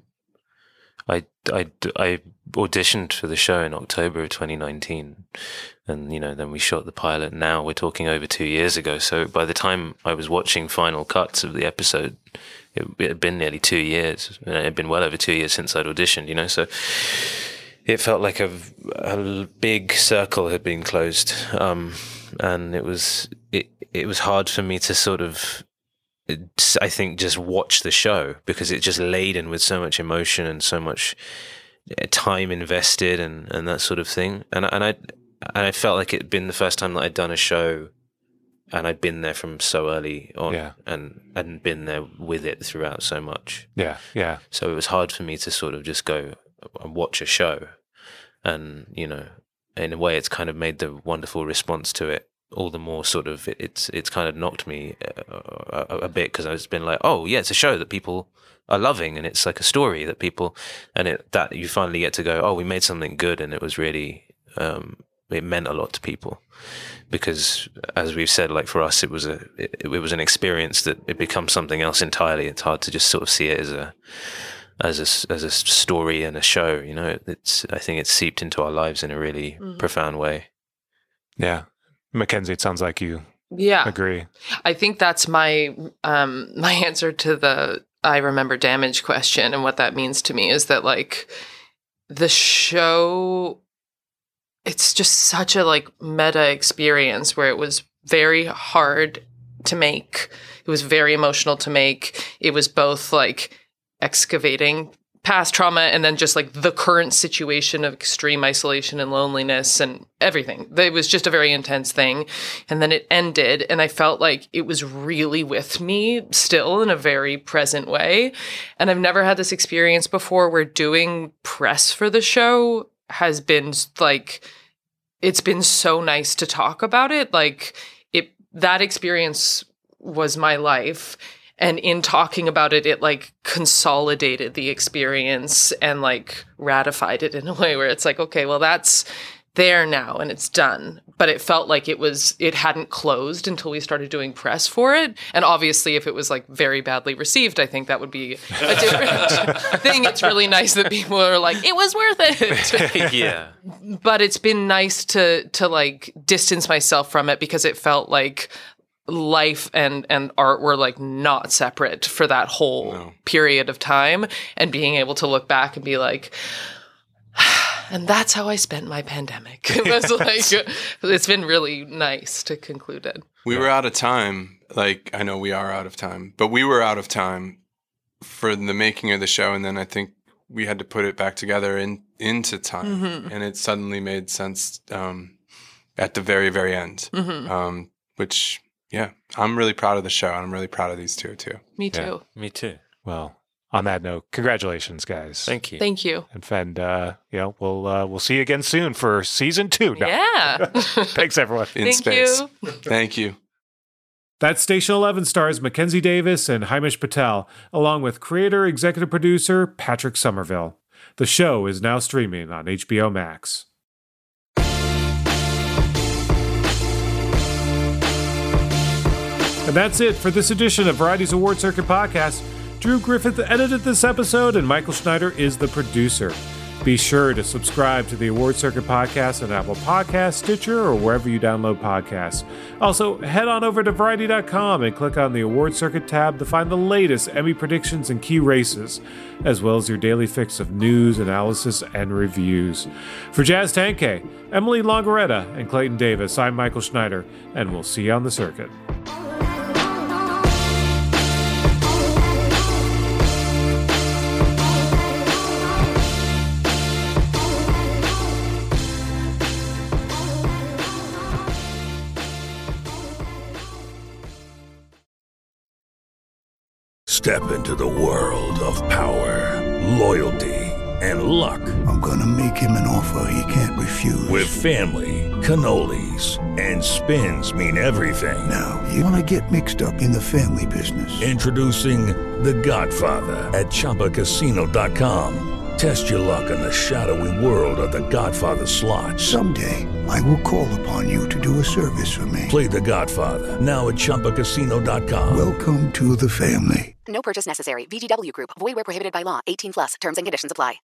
I, I, I auditioned for the show in October of twenty nineteen, and you know, then we shot the pilot. Now we're talking over two years ago. So by the time I was watching final cuts of the episode, it, it had been nearly two years, and it had been well over two years since I'd auditioned. You know, so it felt like a, a big circle had been closed, um, and it was it it was hard for me to sort of, I think, just watch the show because it's just laden with so much emotion and so much time invested and, and that sort of thing. And and I and I felt like it'd been the first time that I'd done a show, and I'd been there from so early on, yeah. and hadn't been there with it throughout so much. Yeah, yeah. So it was hard for me to sort of just go and watch a show, and you know, in a way, it's kind of made the wonderful response to it all the more sort of, it, it's it's kind of knocked me a, a, a bit, because it's been like, oh yeah, it's a show that people are loving, and it's like a story that people, and it that you finally get to go, oh, we made something good, and it was really, um, it meant a lot to people, because as we've said, like for us, it was a it, it was an experience that it becomes something else entirely. It's hard to just sort of see it as a as a as a story and a show. You know, it's I think it's seeped into our lives in a really mm. profound way. Yeah. Mackenzie, it sounds like you yeah. agree. I think that's my um, my answer to the I remember damage question, and what that means to me is that like the show, it's just such a like meta experience where it was very hard to make. It was very emotional to make. It was both like excavating past trauma and then just like the current situation of extreme isolation and loneliness and everything. It was just a very intense thing. And then it ended, and I felt like it was really with me still in a very present way. And I've never had this experience before where doing press for the show has been like, it's been so nice to talk about it. Like it, that experience was my life. And in talking about it, it like consolidated the experience and like ratified it in a way where it's like, okay, well, that's there now and it's done. But it felt like it was, it hadn't closed until we started doing press for it. And obviously, if it was like very badly received, I think that would be a different thing. It's really nice that people are like, it was worth it. Yeah. But it's been nice to to like distance myself from it, because it felt like life and, and art were like not separate for that whole no. period of time, and being able to look back and be like, and that's how I spent my pandemic. It was like, it's been really nice to conclude it. We were out of time. Like, I know we are out of time, but we were out of time for the making of the show. And then I think we had to put it back together in into time, Mhm. and it suddenly made sense um, at the very, very end. Mhm. Um, which, yeah, I'm really proud of the show, and I'm really proud of these two too. Me too. Me too. Well, on that note, congratulations, guys. Thank you. Thank you. And and uh, you know, we'll uh, we'll see you again soon for season two. No. Yeah. Thanks, everyone. In Thank space. you. Thank you. That Station eleven stars Mackenzie Davis and Hamish Patel, along with creator executive producer Patrick Somerville. The show is now streaming on H B O Max. And that's it for this edition of Variety's Award Circuit Podcast. Drew Griffith edited this episode, and Michael Schneider is the producer. Be sure to subscribe to the Award Circuit Podcast on Apple Podcasts, Stitcher, or wherever you download podcasts. Also, head on over to Variety dot com and click on the Award Circuit tab to find the latest Emmy predictions and key races, as well as your daily fix of news, analysis, and reviews. For Jazz Tankay, Emily Longaretta, and Clayton Davis, I'm Michael Schneider, and we'll see you on the circuit. Step into the world of power, loyalty, and luck. I'm gonna make him an offer he can't refuse. With family, cannolis, and spins mean everything. Now, you wanna get mixed up in the family business. Introducing The Godfather at Chumba Casino dot com. Test your luck in the shadowy world of The Godfather slot. Someday, I will call upon you to do a service for me. Play The Godfather, now at Chumba Casino dot com. Welcome to the family. No purchase necessary. V G W Group. Void where prohibited by law. eighteen plus. Terms and conditions apply.